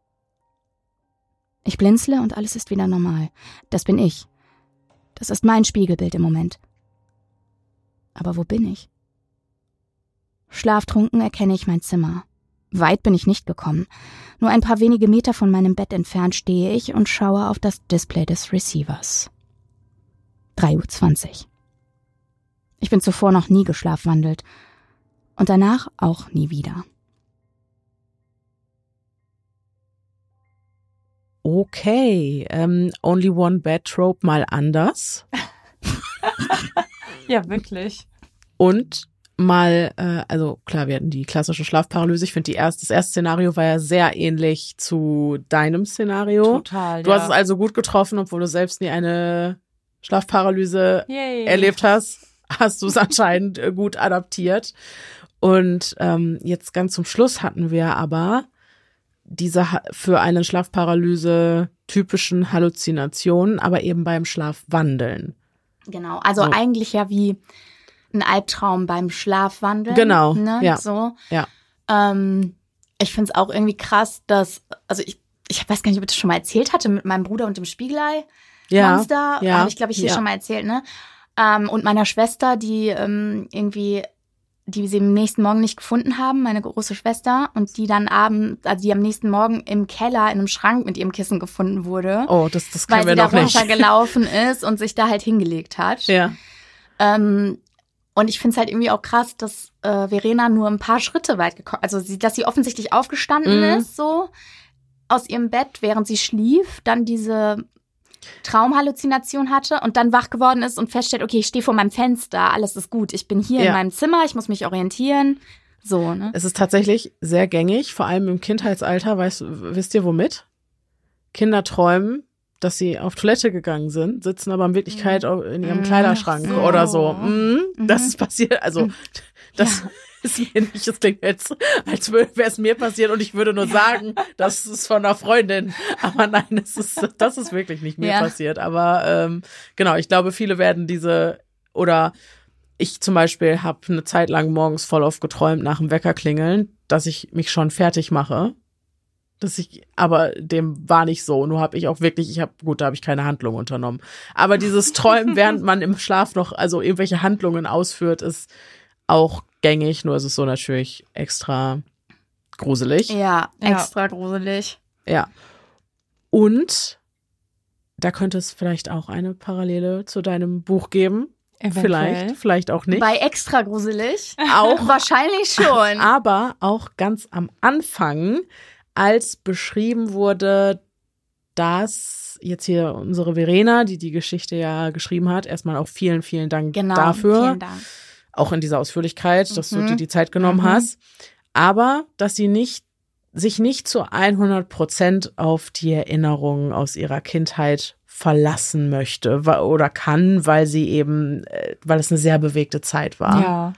Ich blinzle und alles ist wieder normal. Das bin ich. Das ist mein Spiegelbild im Moment. Aber wo bin ich? Schlaftrunken erkenne ich mein Zimmer. Weit bin ich nicht gekommen. Nur ein paar wenige Meter von meinem Bett entfernt stehe ich und schaue auf das Display des Receivers. drei Uhr zwanzig. Ich bin zuvor noch nie geschlafwandelt. Und danach auch nie wieder. Okay, ähm, Only One Bad Trope mal anders. Ja, wirklich. Und mal, äh, also klar, wir hatten die klassische Schlafparalyse. Ich finde, die erste, das erste Szenario war ja sehr ähnlich zu deinem Szenario. Total, Du ja. hast es also gut getroffen, obwohl du selbst nie eine Schlafparalyse Yay. erlebt hast, hast du es anscheinend äh, gut adaptiert. Und ähm, jetzt ganz zum Schluss hatten wir aber diese ha- für eine Schlafparalyse typischen Halluzinationen, aber eben beim Schlafwandeln. Genau, also So. eigentlich ja wie ein Albtraum beim Schlafwandeln. Genau, ne? ja. So. Ja. Ähm, ich finde es auch irgendwie krass, dass, also ich, ich weiß gar nicht, ob ich das schon mal erzählt hatte mit meinem Bruder und dem Spiegelei-Monster. Ja, ja, Habe ich, glaube ich, hier ja. schon mal erzählt, ne? Ähm, und meiner Schwester, die ähm, irgendwie, die sie am nächsten Morgen nicht gefunden haben, meine große Schwester, und die dann abends, also die am nächsten Morgen im Keller in einem Schrank mit ihrem Kissen gefunden wurde. Oh, das, das weil kennen wir sie da noch nicht. runtergelaufen ist und sich da halt hingelegt hat. Ja. Ähm, und ich finde es halt irgendwie auch krass, dass äh, Verena nur ein paar Schritte weit gekommen, also sie, dass sie offensichtlich aufgestanden Mhm. ist, so aus ihrem Bett, während sie schlief, dann diese Traumhalluzination hatte und dann wach geworden ist und feststellt, okay, ich stehe vor meinem Fenster, alles ist gut, ich bin hier Ja. in meinem Zimmer, ich muss mich orientieren, so, ne? Es ist tatsächlich sehr gängig, vor allem im Kindheitsalter, weißt, wisst ihr womit? Kinder träumen, dass sie auf Toilette gegangen sind, sitzen aber in Wirklichkeit in ihrem Mhm. Kleiderschrank Ach so. oder so. Mhm, das Mhm. ist passiert, also das Ja. ist mir nicht, das klingt jetzt, als wäre es mir passiert und ich würde nur sagen, das ist von einer Freundin. Aber nein, das ist, das ist wirklich nicht mir Ja. passiert. Aber ähm, genau, ich glaube, viele werden diese, oder ich zum Beispiel habe eine Zeit lang morgens voll oft geträumt nach dem Wecker klingeln, dass ich mich schon fertig mache. Dass ich, aber dem war nicht so. Nur habe ich auch wirklich, ich habe, gut, da habe ich keine Handlung unternommen. Aber dieses Träumen, während man im Schlaf noch, also irgendwelche Handlungen ausführt, ist auch gängig. Nur ist es so natürlich extra gruselig. Ja, Ja. extra gruselig. Ja. Und da könnte es vielleicht auch eine Parallele zu deinem Buch geben. Eventuell. Vielleicht, vielleicht auch nicht. Bei extra gruselig? Auch Wahrscheinlich schon. aber auch ganz am Anfang, als beschrieben wurde, dass jetzt hier unsere Verena, die die Geschichte ja geschrieben hat, erstmal auch vielen, vielen Dank Genau, dafür, vielen Dank. auch in dieser Ausführlichkeit, dass Mhm. du dir die Zeit genommen Mhm. hast, aber dass sie nicht sich nicht zu hundert Prozent auf die Erinnerungen aus ihrer Kindheit verlassen möchte wa- oder kann, weil sie eben, äh, weil es eine sehr bewegte Zeit war. Ja.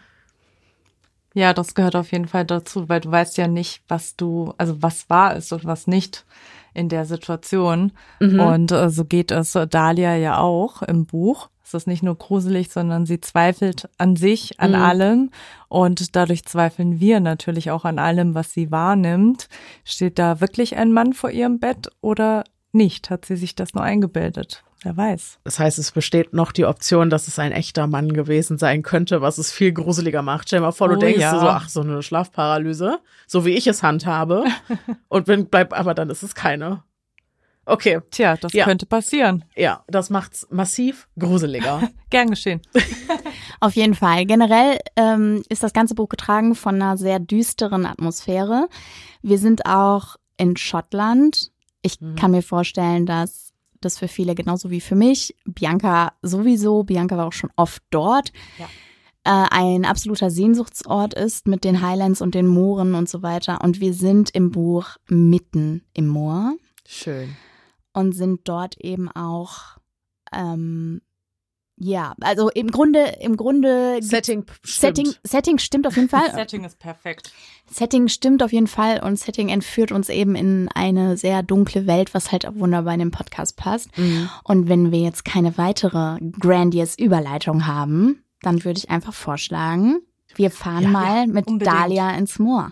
Ja, das gehört auf jeden Fall dazu, weil du weißt ja nicht, was du, also was wahr ist und was nicht in der Situation. Mhm. Und äh, so geht es Dahlia ja auch im Buch. Es ist nicht nur gruselig, sondern sie zweifelt an sich, an Mhm. allem. Und dadurch zweifeln wir natürlich auch an allem, was sie wahrnimmt. Steht da wirklich ein Mann vor ihrem Bett oder nicht? Hat sie sich das nur eingebildet? Wer weiß. Das heißt, es besteht noch die Option, dass es ein echter Mann gewesen sein könnte, was es viel gruseliger macht. Stell dir mal vor, du Oh, denkst ja. so, ach, so eine Schlafparalyse, so wie ich es handhabe. Und wenn bleib, aber dann ist es keine. Okay, Tja, das Ja. könnte passieren. ja, das macht's massiv gruseliger. Gern geschehen. Auf jeden Fall. Generell ähm, ist das ganze Buch getragen von einer sehr düsteren Atmosphäre. Wir sind auch in Schottland. Ich Mhm. kann mir vorstellen, dass das für viele genauso wie für mich, Bianca sowieso, Bianca war auch schon oft dort, Ja. äh, ein absoluter Sehnsuchtsort ist mit den Highlands und den Mooren und so weiter. Und wir sind im Buch mitten im Moor Schön. und sind dort eben auch, ähm, ja, also im Grunde, im Grunde Setting stimmt. Setting, Setting stimmt auf jeden Fall. Setting ist perfekt. Setting stimmt auf jeden Fall und Setting entführt uns eben in eine sehr dunkle Welt, was halt auch wunderbar in den Podcast passt. Mhm. Und wenn wir jetzt keine weitere grandiose Überleitung haben, dann würde ich einfach vorschlagen, wir fahren Ja, mal mit unbedingt. Dahlia ins Moor.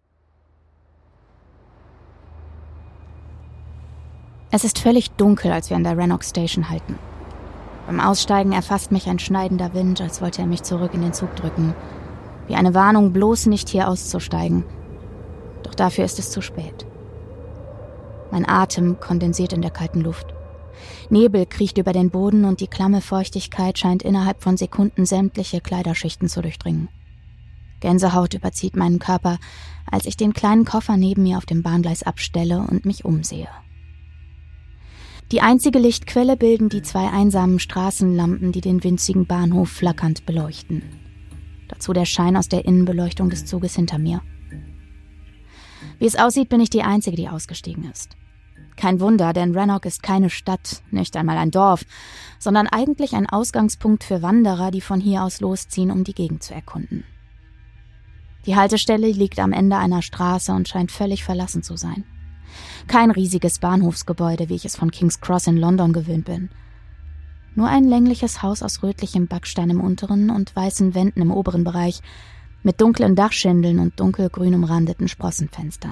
Es ist völlig dunkel, als wir an der Rannoch Station halten. Beim Aussteigen erfasst mich ein schneidender Wind, als wollte er mich zurück in den Zug drücken. Wie eine Warnung, bloß nicht hier auszusteigen. Doch dafür ist es zu spät. Mein Atem kondensiert in der kalten Luft. Nebel kriecht über den Boden und die klamme Feuchtigkeit scheint innerhalb von Sekunden sämtliche Kleiderschichten zu durchdringen. Gänsehaut überzieht meinen Körper, als ich den kleinen Koffer neben mir auf dem Bahngleis abstelle und mich umsehe. Die einzige Lichtquelle bilden die zwei einsamen Straßenlampen, die den winzigen Bahnhof flackernd beleuchten. Dazu der Schein aus der Innenbeleuchtung des Zuges hinter mir. Wie es aussieht, bin ich die Einzige, die ausgestiegen ist. Kein Wunder, denn Rannoch ist keine Stadt, nicht einmal ein Dorf, sondern eigentlich ein Ausgangspunkt für Wanderer, die von hier aus losziehen, um die Gegend zu erkunden. Die Haltestelle liegt am Ende einer Straße und scheint völlig verlassen zu sein. Kein riesiges Bahnhofsgebäude, wie ich es von King's Cross in London gewöhnt bin. Nur ein längliches Haus aus rötlichem Backstein im unteren und weißen Wänden im oberen Bereich, mit dunklen Dachschindeln und dunkelgrün umrandeten Sprossenfenstern.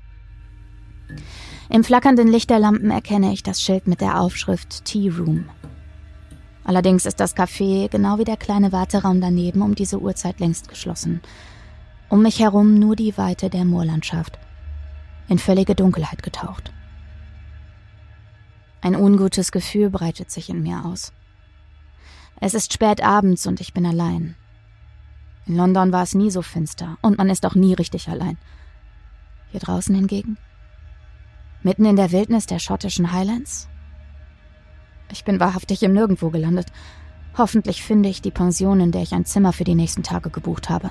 Im flackernden Licht der Lampen erkenne ich das Schild mit der Aufschrift Tea Room. Allerdings ist das Café, genau wie der kleine Warteraum daneben, um diese Uhrzeit längst geschlossen. Um mich herum nur die Weite der Moorlandschaft, in völlige Dunkelheit getaucht. Ein ungutes Gefühl breitet sich in mir aus. Es ist spät abends und ich bin allein. In London war es nie so finster und man ist auch nie richtig allein. Hier draußen hingegen? Mitten in der Wildnis der schottischen Highlands? Ich bin wahrhaftig im Nirgendwo gelandet. Hoffentlich finde ich die Pension, in der ich ein Zimmer für die nächsten Tage gebucht habe.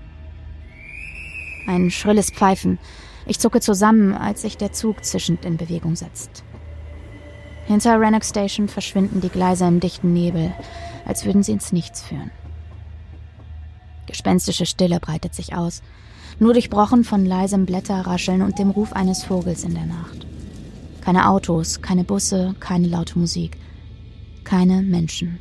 Ein schrilles Pfeifen. Ich zucke zusammen, als sich der Zug zischend in Bewegung setzt. Hinter Rannoch Station verschwinden die Gleise im dichten Nebel, als würden sie ins Nichts führen. Gespenstische Stille breitet sich aus, nur durchbrochen von leisem Blätterrascheln und dem Ruf eines Vogels in der Nacht. Keine Autos, keine Busse, keine laute Musik, keine Menschen.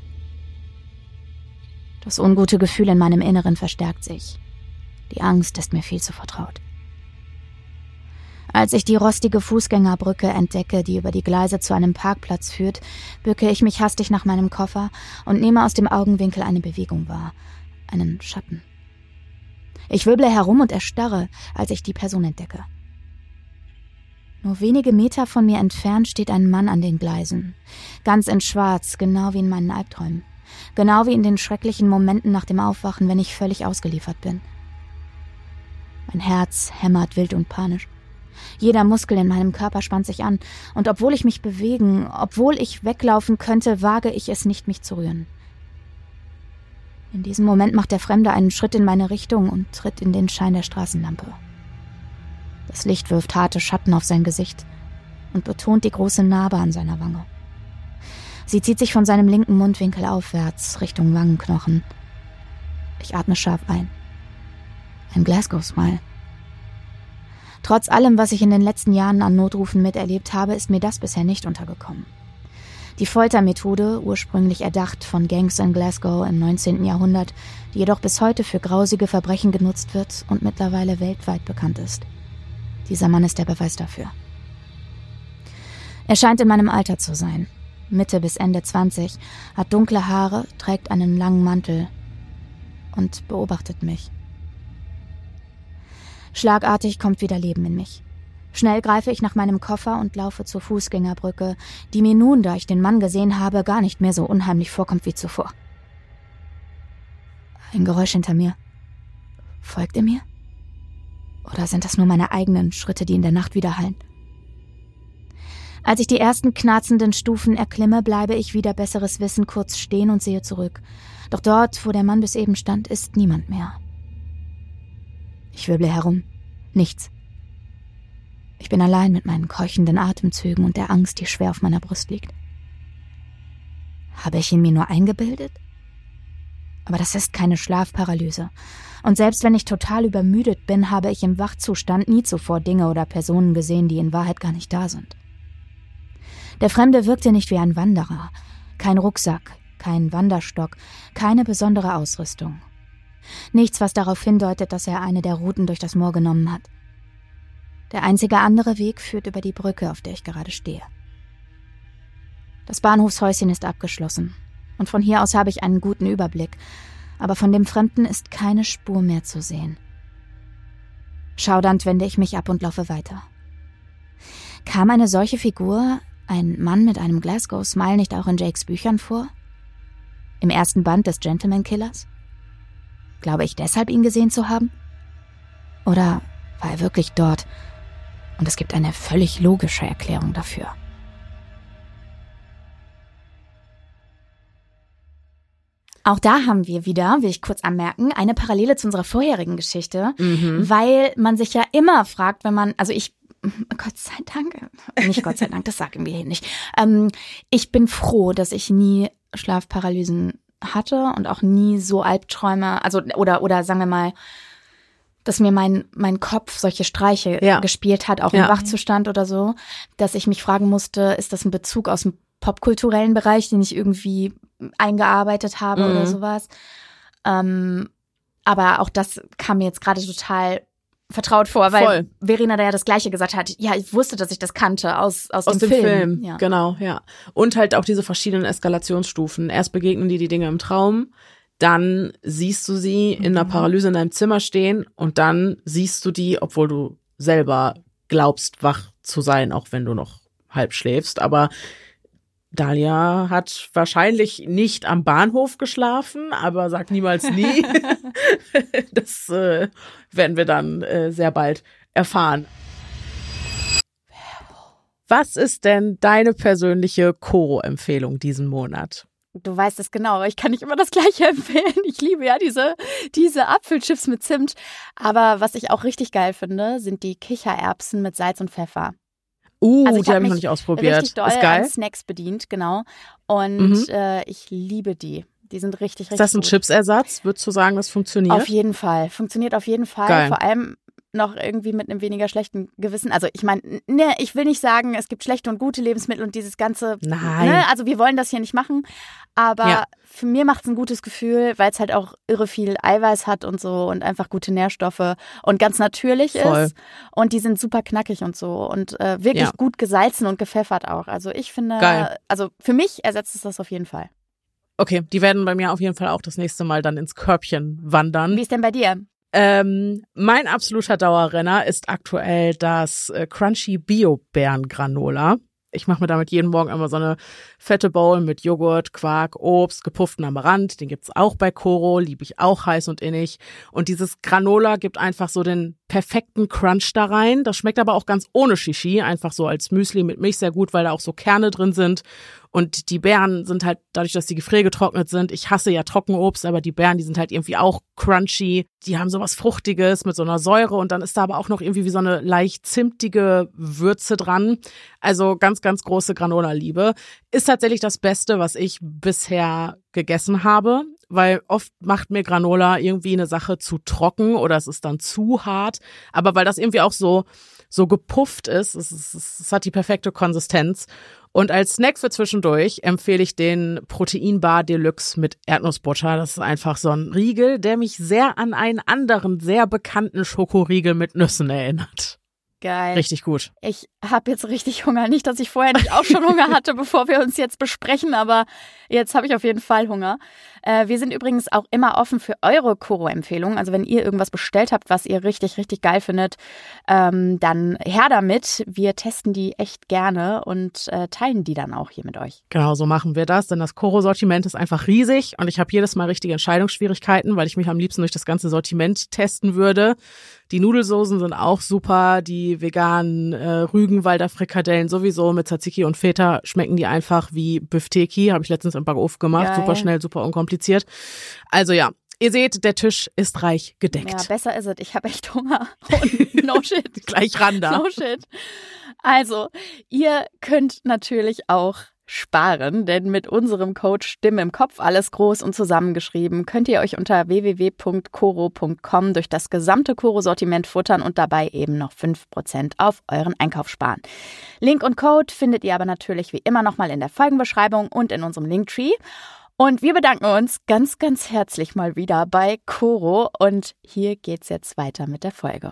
Das ungute Gefühl in meinem Inneren verstärkt sich. Die Angst ist mir viel zu vertraut. Als ich die rostige Fußgängerbrücke entdecke, die über die Gleise zu einem Parkplatz führt, bücke ich mich hastig nach meinem Koffer und nehme aus dem Augenwinkel eine Bewegung wahr, einen Schatten. Ich wirble herum und erstarre, als ich die Person entdecke. Nur wenige Meter von mir entfernt steht ein Mann an den Gleisen, ganz in Schwarz, genau wie in meinen Albträumen, genau wie in den schrecklichen Momenten nach dem Aufwachen, wenn ich völlig ausgeliefert bin. Mein Herz hämmert wild und panisch. Jeder Muskel in meinem Körper spannt sich an, und obwohl ich mich bewegen, obwohl ich weglaufen könnte, wage ich es nicht, mich zu rühren. In diesem Moment macht der Fremde einen Schritt in meine Richtung und tritt in den Schein der Straßenlampe. Das Licht wirft harte Schatten auf sein Gesicht und betont die große Narbe an seiner Wange. Sie zieht sich von seinem linken Mundwinkel aufwärts, Richtung Wangenknochen. Ich atme scharf ein. Ein Glasgow-Smile. Trotz allem, was ich in den letzten Jahren an Notrufen miterlebt habe, ist mir das bisher nicht untergekommen. Die Foltermethode, ursprünglich erdacht von Gangs in Glasgow im neunzehnten Jahrhundert, die jedoch bis heute für grausige Verbrechen genutzt wird und mittlerweile weltweit bekannt ist. Dieser Mann ist der Beweis dafür. Er scheint in meinem Alter zu sein. Mitte bis Ende zwanzig, hat dunkle Haare, trägt einen langen Mantel und beobachtet mich. Schlagartig kommt wieder Leben in mich. Schnell greife ich nach meinem Koffer und laufe zur Fußgängerbrücke, die mir nun, da ich den Mann gesehen habe, gar nicht mehr so unheimlich vorkommt wie zuvor. Ein Geräusch hinter mir. Folgt er mir? Oder sind das nur meine eigenen Schritte, die in der Nacht widerhallen? Als ich die ersten knarzenden Stufen erklimme, bleibe ich wider besseres Wissen kurz stehen und sehe zurück. Doch dort, wo der Mann bis eben stand, ist niemand mehr. Ich wirble herum. Nichts. Ich bin allein mit meinen keuchenden Atemzügen und der Angst, die schwer auf meiner Brust liegt. Habe ich ihn mir nur eingebildet? Aber das ist keine Schlafparalyse. Und selbst wenn ich total übermüdet bin, habe ich im Wachzustand nie zuvor Dinge oder Personen gesehen, die in Wahrheit gar nicht da sind. Der Fremde wirkte nicht wie ein Wanderer. Kein Rucksack, kein Wanderstock, keine besondere Ausrüstung. Nichts, was darauf hindeutet, dass er eine der Routen durch das Moor genommen hat. Der einzige andere Weg führt über die Brücke, auf der ich gerade stehe. Das Bahnhofshäuschen ist abgeschlossen, und von hier aus habe ich einen guten Überblick, aber von dem Fremden ist keine Spur mehr zu sehen. Schaudernd wende ich mich ab und laufe weiter. Kam eine solche Figur, ein Mann mit einem Glasgow-Smile, nicht auch in Jakes Büchern vor? Im ersten Band des Gentleman Killers? Glaube ich deshalb, ihn gesehen zu haben? Oder war er wirklich dort? Und es gibt eine völlig logische Erklärung dafür. Auch da haben wir wieder, will ich kurz anmerken, eine Parallele zu unserer vorherigen Geschichte, mhm. weil man sich ja immer fragt, wenn man, also ich, Gott sei Dank, nicht Gott sei Dank, das sagen wir hier nicht. Ähm, ich bin froh, dass ich nie Schlafparalysen hatte und auch nie so Albträume, also oder oder sagen wir mal, dass mir mein mein Kopf solche Streiche ja. gespielt hat, auch ja. im Wachzustand oder so, dass ich mich fragen musste, ist das ein Bezug aus dem popkulturellen Bereich, den ich irgendwie eingearbeitet habe mhm. oder sowas. Ähm, aber auch das kam mir jetzt gerade total vertraut vor, weil Voll. Verena da ja das Gleiche gesagt hat. Ja, ich wusste, dass ich das kannte aus, aus, aus dem, dem Film. Film. Ja. Genau, ja. Und halt auch diese verschiedenen Eskalationsstufen. Erst begegnen dir die Dinge im Traum, dann siehst du sie in einer Paralyse in deinem Zimmer stehen und dann siehst du die, obwohl du selber glaubst, wach zu sein, auch wenn du noch halb schläfst. Aber Dalia hat wahrscheinlich nicht am Bahnhof geschlafen, aber sag niemals nie. Das äh, werden wir dann äh, sehr bald erfahren. Was ist denn deine persönliche Koro-Empfehlung diesen Monat? Du weißt es genau, ich kann nicht immer das Gleiche empfehlen. Ich liebe ja diese, diese Apfelchips mit Zimt. Aber was ich auch richtig geil finde, sind die Kichererbsen mit Salz und Pfeffer. Uh, also die habe ich noch nicht ausprobiert. Richtig doll ist geil. An Snacks bedient, genau. Und mhm. äh, ich liebe die. Die sind richtig, richtig Ist das ein gut. Chipsersatz? Würdest du sagen, das funktioniert? Auf jeden Fall. Funktioniert auf jeden Fall. Geil. Vor allem noch irgendwie mit einem weniger schlechten Gewissen. Also ich meine, ne, ich will nicht sagen, es gibt schlechte und gute Lebensmittel und dieses ganze. Nein. Ne, also wir wollen das hier nicht machen. Aber ja. für mir macht es ein gutes Gefühl, weil es halt auch irre viel Eiweiß hat und so und einfach gute Nährstoffe und ganz natürlich Voll. ist. Und die sind super knackig und so und äh, wirklich ja. gut gesalzen und gepfeffert auch. Also ich finde, Geil. also für mich ersetzt es das auf jeden Fall. Okay, die werden bei mir auf jeden Fall auch das nächste Mal dann ins Körbchen wandern. Wie ist denn bei dir? Ähm, mein absoluter Dauerrenner ist aktuell das äh, Crunchy Bio-Beeren-Granola. Ich mache mir damit jeden Morgen immer so eine fette Bowl mit Joghurt, Quark, Obst, gepufften Amaranth. Den gibt's auch bei Koro, liebe ich auch heiß und innig. Und dieses Granola gibt einfach so den perfekten Crunch da rein. Das schmeckt aber auch ganz ohne Shishi, einfach so als Müsli mit Milch sehr gut, weil da auch so Kerne drin sind. Und die Beeren sind halt, dadurch, dass die gefriergetrocknet sind, ich hasse ja Trockenobst, aber die Beeren, die sind halt irgendwie auch crunchy. Die haben sowas Fruchtiges mit so einer Säure und dann ist da aber auch noch irgendwie wie so eine leicht zimtige Würze dran. Also ganz, ganz große Granola-Liebe. Ist tatsächlich das Beste, was ich bisher gegessen habe, weil oft macht mir Granola irgendwie eine Sache zu trocken oder es ist dann zu hart. Aber weil das irgendwie auch so, so gepufft ist, es, es, es hat die perfekte Konsistenz. Und als Snack für zwischendurch empfehle ich den Proteinbar Deluxe mit Erdnussbutter. Das ist einfach so ein Riegel, der mich sehr an einen anderen, sehr bekannten Schokoriegel mit Nüssen erinnert. Geil. Richtig gut. Ich habe jetzt richtig Hunger. Nicht, dass ich vorher nicht auch schon Hunger hatte, bevor wir uns jetzt besprechen, aber jetzt habe ich auf jeden Fall Hunger. Äh, wir sind übrigens auch immer offen für eure Koro-Empfehlungen. Also wenn ihr irgendwas bestellt habt, was ihr richtig, richtig geil findet, ähm, dann her damit. Wir testen die echt gerne und äh, teilen die dann auch hier mit euch. Genau, so machen wir das, denn das Koro-Sortiment ist einfach riesig und ich habe jedes Mal richtige Entscheidungsschwierigkeiten, weil ich mich am liebsten durch das ganze Sortiment testen würde. Die Nudelsoßen sind auch super, die veganen äh, Rügenwalder Frikadellen sowieso mit Tzatziki und Feta schmecken die einfach wie Büfteki, habe ich letztens im Backofen gemacht, Geil. Super schnell, super unkompliziert. Also ja, ihr seht, der Tisch ist reich gedeckt. Ja, besser ist es. Ich habe echt Hunger. Und no shit. Gleich ran da. No shit. Also, ihr könnt natürlich auch sparen, denn mit unserem Code Stimme im Kopf, alles groß und zusammengeschrieben, könnt ihr euch unter w w w punkt koro punkt com durch das gesamte Koro-Sortiment futtern und dabei eben noch fünf Prozent auf euren Einkauf sparen. Link und Code findet ihr aber natürlich wie immer nochmal in der Folgenbeschreibung und in unserem Linktree. Und wir bedanken uns ganz, ganz herzlich mal wieder bei Koro und hier geht's jetzt weiter mit der Folge.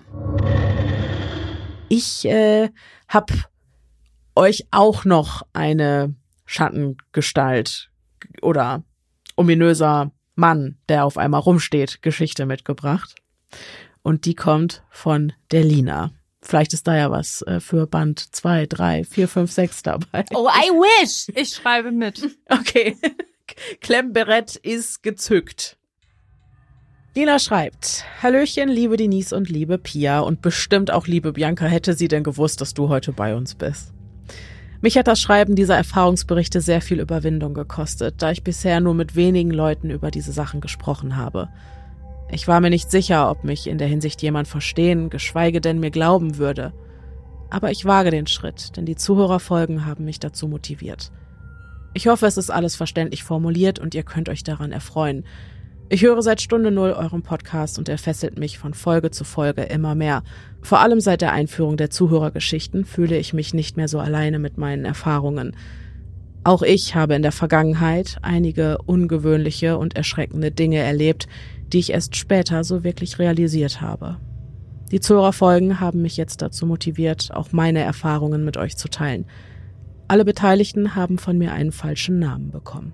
Ich äh, habe euch auch noch eine Schattengestalt oder ominöser Mann, der auf einmal rumsteht, Geschichte mitgebracht. Und die kommt von der Lina. Vielleicht ist da ja was äh, für Band zwei, drei, vier, fünf, sechs dabei. Oh, I wish! Ich schreibe mit. Okay. Klemmberet ist gezückt. Lina schreibt: Hallöchen, liebe Denise und liebe Pia und bestimmt auch liebe Bianca, hätte sie denn gewusst, dass du heute bei uns bist. Mich hat das Schreiben dieser Erfahrungsberichte sehr viel Überwindung gekostet, da ich bisher nur mit wenigen Leuten über diese Sachen gesprochen habe. Ich war mir nicht sicher, ob mich in der Hinsicht jemand verstehen, geschweige denn mir glauben würde. Aber ich wage den Schritt, denn die Zuhörerfolgen haben mich dazu motiviert. Ich hoffe, es ist alles verständlich formuliert und ihr könnt euch daran erfreuen. Ich höre seit Stunde Null euren Podcast und er fesselt mich von Folge zu Folge immer mehr. Vor allem seit der Einführung der Zuhörergeschichten fühle ich mich nicht mehr so alleine mit meinen Erfahrungen. Auch ich habe in der Vergangenheit einige ungewöhnliche und erschreckende Dinge erlebt, die ich erst später so wirklich realisiert habe. Die Zuhörerfolgen haben mich jetzt dazu motiviert, auch meine Erfahrungen mit euch zu teilen. Alle Beteiligten haben von mir einen falschen Namen bekommen.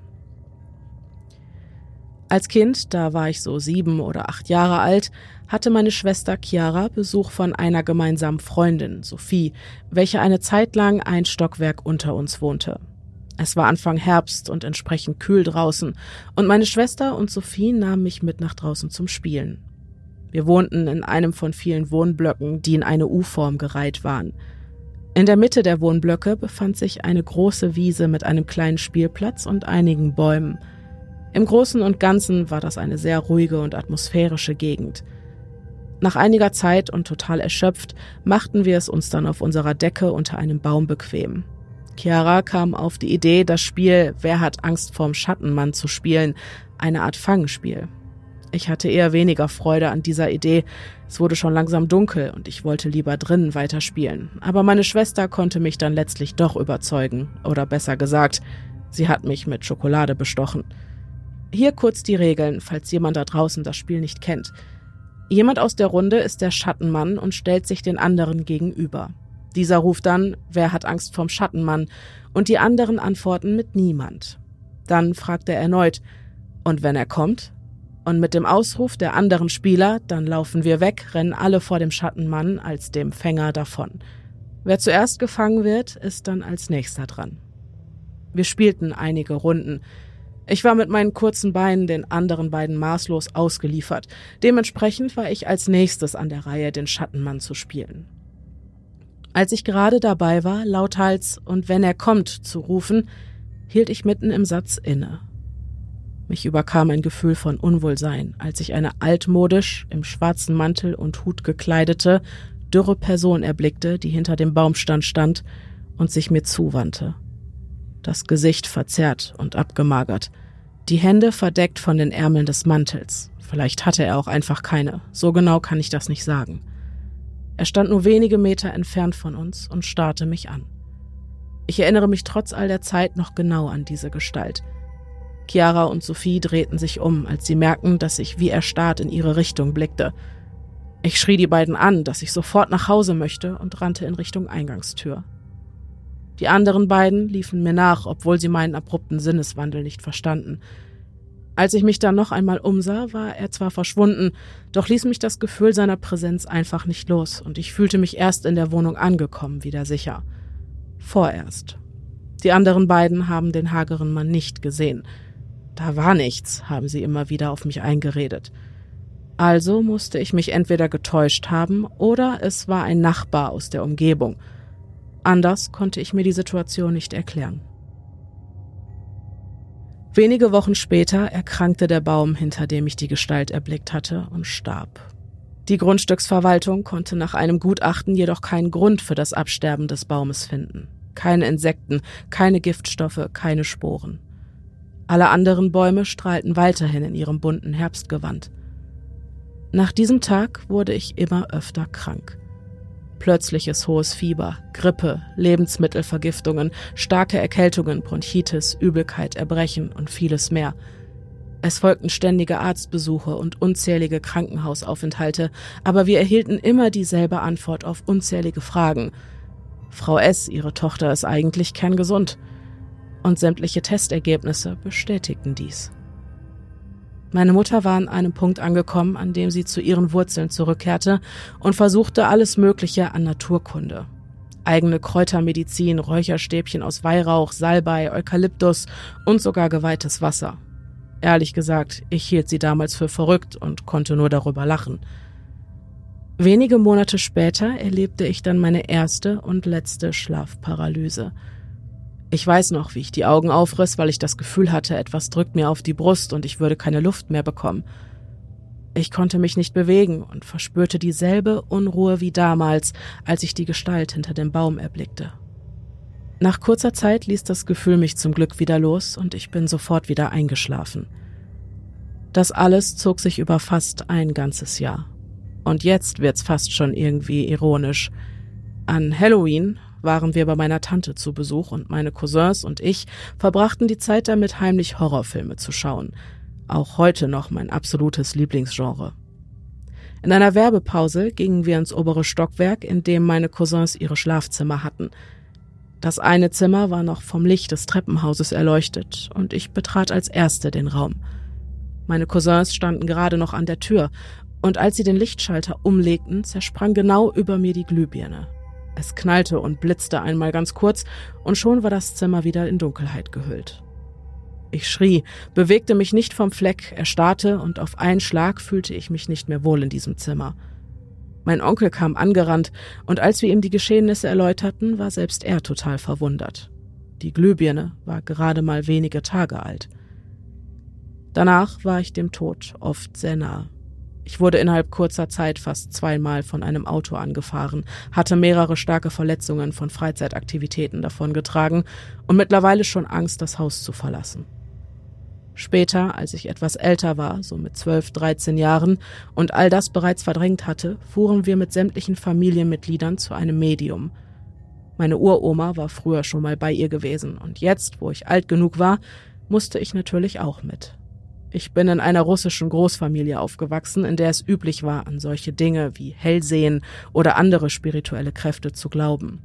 Als Kind, da war ich so sieben oder acht Jahre alt, hatte meine Schwester Chiara Besuch von einer gemeinsamen Freundin, Sophie, welche eine Zeit lang ein Stockwerk unter uns wohnte. Es war Anfang Herbst und entsprechend kühl draußen und meine Schwester und Sophie nahmen mich mit nach draußen zum Spielen. Wir wohnten in einem von vielen Wohnblöcken, die in eine U-Form gereiht waren. In der Mitte der Wohnblöcke befand sich eine große Wiese mit einem kleinen Spielplatz und einigen Bäumen. Im Großen und Ganzen war das eine sehr ruhige und atmosphärische Gegend. Nach einiger Zeit und total erschöpft, machten wir es uns dann auf unserer Decke unter einem Baum bequem. Chiara kam auf die Idee, das Spiel Wer hat Angst vorm Schattenmann zu spielen, eine Art Fangspiel. Ich hatte eher weniger Freude an dieser Idee, es wurde schon langsam dunkel und ich wollte lieber drinnen weiterspielen. Aber meine Schwester konnte mich dann letztlich doch überzeugen, oder besser gesagt, sie hat mich mit Schokolade bestochen. Hier kurz die Regeln, falls jemand da draußen das Spiel nicht kennt. Jemand aus der Runde ist der Schattenmann und stellt sich den anderen gegenüber. Dieser ruft dann, wer hat Angst vorm Schattenmann? Und die anderen antworten mit niemand. Dann fragt er erneut, und wenn er kommt? Und mit dem Ausruf der anderen Spieler, dann laufen wir weg, rennen alle vor dem Schattenmann als dem Fänger davon. Wer zuerst gefangen wird, ist dann als nächster dran. Wir spielten einige Runden. Ich war mit meinen kurzen Beinen den anderen beiden maßlos ausgeliefert. Dementsprechend war ich als nächstes an der Reihe, den Schattenmann zu spielen. Als ich gerade dabei war, lauthals und wenn er kommt zu rufen, hielt ich mitten im Satz inne. Mich überkam ein Gefühl von Unwohlsein, als ich eine altmodisch, im schwarzen Mantel und Hut gekleidete, dürre Person erblickte, die hinter dem Baumstand stand und sich mir zuwandte. Das Gesicht verzerrt und abgemagert, die Hände verdeckt von den Ärmeln des Mantels. Vielleicht hatte er auch einfach keine, so genau kann ich das nicht sagen. Er stand nur wenige Meter entfernt von uns und starrte mich an. Ich erinnere mich trotz all der Zeit noch genau an diese Gestalt. Chiara und Sophie drehten sich um, als sie merkten, dass ich wie erstarrt in ihre Richtung blickte. Ich schrie die beiden an, dass ich sofort nach Hause möchte und rannte in Richtung Eingangstür. Die anderen beiden liefen mir nach, obwohl sie meinen abrupten Sinneswandel nicht verstanden. Als ich mich dann noch einmal umsah, war er zwar verschwunden, doch ließ mich das Gefühl seiner Präsenz einfach nicht los und ich fühlte mich erst in der Wohnung angekommen, wieder sicher. Vorerst. Die anderen beiden haben den hageren Mann nicht gesehen. Da war nichts, haben sie immer wieder auf mich eingeredet. Also musste ich mich entweder getäuscht haben oder es war ein Nachbar aus der Umgebung. Anders konnte ich mir die Situation nicht erklären. Wenige Wochen später erkrankte der Baum, hinter dem ich die Gestalt erblickt hatte, und starb. Die Grundstücksverwaltung konnte nach einem Gutachten jedoch keinen Grund für das Absterben des Baumes finden. Keine Insekten, keine Giftstoffe, keine Sporen. Alle anderen Bäume strahlten weiterhin in ihrem bunten Herbstgewand. Nach diesem Tag wurde ich immer öfter krank. Plötzliches hohes Fieber, Grippe, Lebensmittelvergiftungen, starke Erkältungen, Bronchitis, Übelkeit, Erbrechen und vieles mehr. Es folgten ständige Arztbesuche und unzählige Krankenhausaufenthalte, aber wir erhielten immer dieselbe Antwort auf unzählige Fragen. Frau S., ihre Tochter, ist eigentlich kerngesund. Und sämtliche Testergebnisse bestätigten dies. Meine Mutter war an einem Punkt angekommen, an dem sie zu ihren Wurzeln zurückkehrte und versuchte alles Mögliche an Naturkunde. Eigene Kräutermedizin, Räucherstäbchen aus Weihrauch, Salbei, Eukalyptus und sogar geweihtes Wasser. Ehrlich gesagt, ich hielt sie damals für verrückt und konnte nur darüber lachen. Wenige Monate später erlebte ich dann meine erste und letzte Schlafparalyse. Ich weiß noch, wie ich die Augen aufriss, weil ich das Gefühl hatte, etwas drückt mir auf die Brust und ich würde keine Luft mehr bekommen. Ich konnte mich nicht bewegen und verspürte dieselbe Unruhe wie damals, als ich die Gestalt hinter dem Baum erblickte. Nach kurzer Zeit ließ das Gefühl mich zum Glück wieder los und ich bin sofort wieder eingeschlafen. Das alles zog sich über fast ein ganzes Jahr. Und jetzt wird's fast schon irgendwie ironisch. An Halloween waren wir bei meiner Tante zu Besuch und meine Cousins und ich verbrachten die Zeit damit, heimlich Horrorfilme zu schauen. Auch heute noch mein absolutes Lieblingsgenre. In einer Werbepause gingen wir ins obere Stockwerk, in dem meine Cousins ihre Schlafzimmer hatten. Das eine Zimmer war noch vom Licht des Treppenhauses erleuchtet und ich betrat als Erste den Raum. Meine Cousins standen gerade noch an der Tür und als sie den Lichtschalter umlegten, zersprang genau über mir die Glühbirne. Es knallte und blitzte einmal ganz kurz und schon war das Zimmer wieder in Dunkelheit gehüllt. Ich schrie, bewegte mich nicht vom Fleck, erstarrte und auf einen Schlag fühlte ich mich nicht mehr wohl in diesem Zimmer. Mein Onkel kam angerannt und als wir ihm die Geschehnisse erläuterten, war selbst er total verwundert. Die Glühbirne war gerade mal wenige Tage alt. Danach war ich dem Tod oft sehr nahe. Ich wurde innerhalb kurzer Zeit fast zweimal von einem Auto angefahren, hatte mehrere starke Verletzungen von Freizeitaktivitäten davongetragen und mittlerweile schon Angst, das Haus zu verlassen. Später, als ich etwas älter war, so mit zwölf, dreizehn Jahren und all das bereits verdrängt hatte, fuhren wir mit sämtlichen Familienmitgliedern zu einem Medium. Meine Uroma war früher schon mal bei ihr gewesen und jetzt, wo ich alt genug war, musste ich natürlich auch mit. Ich bin in einer russischen Großfamilie aufgewachsen, in der es üblich war, an solche Dinge wie Hellsehen oder andere spirituelle Kräfte zu glauben.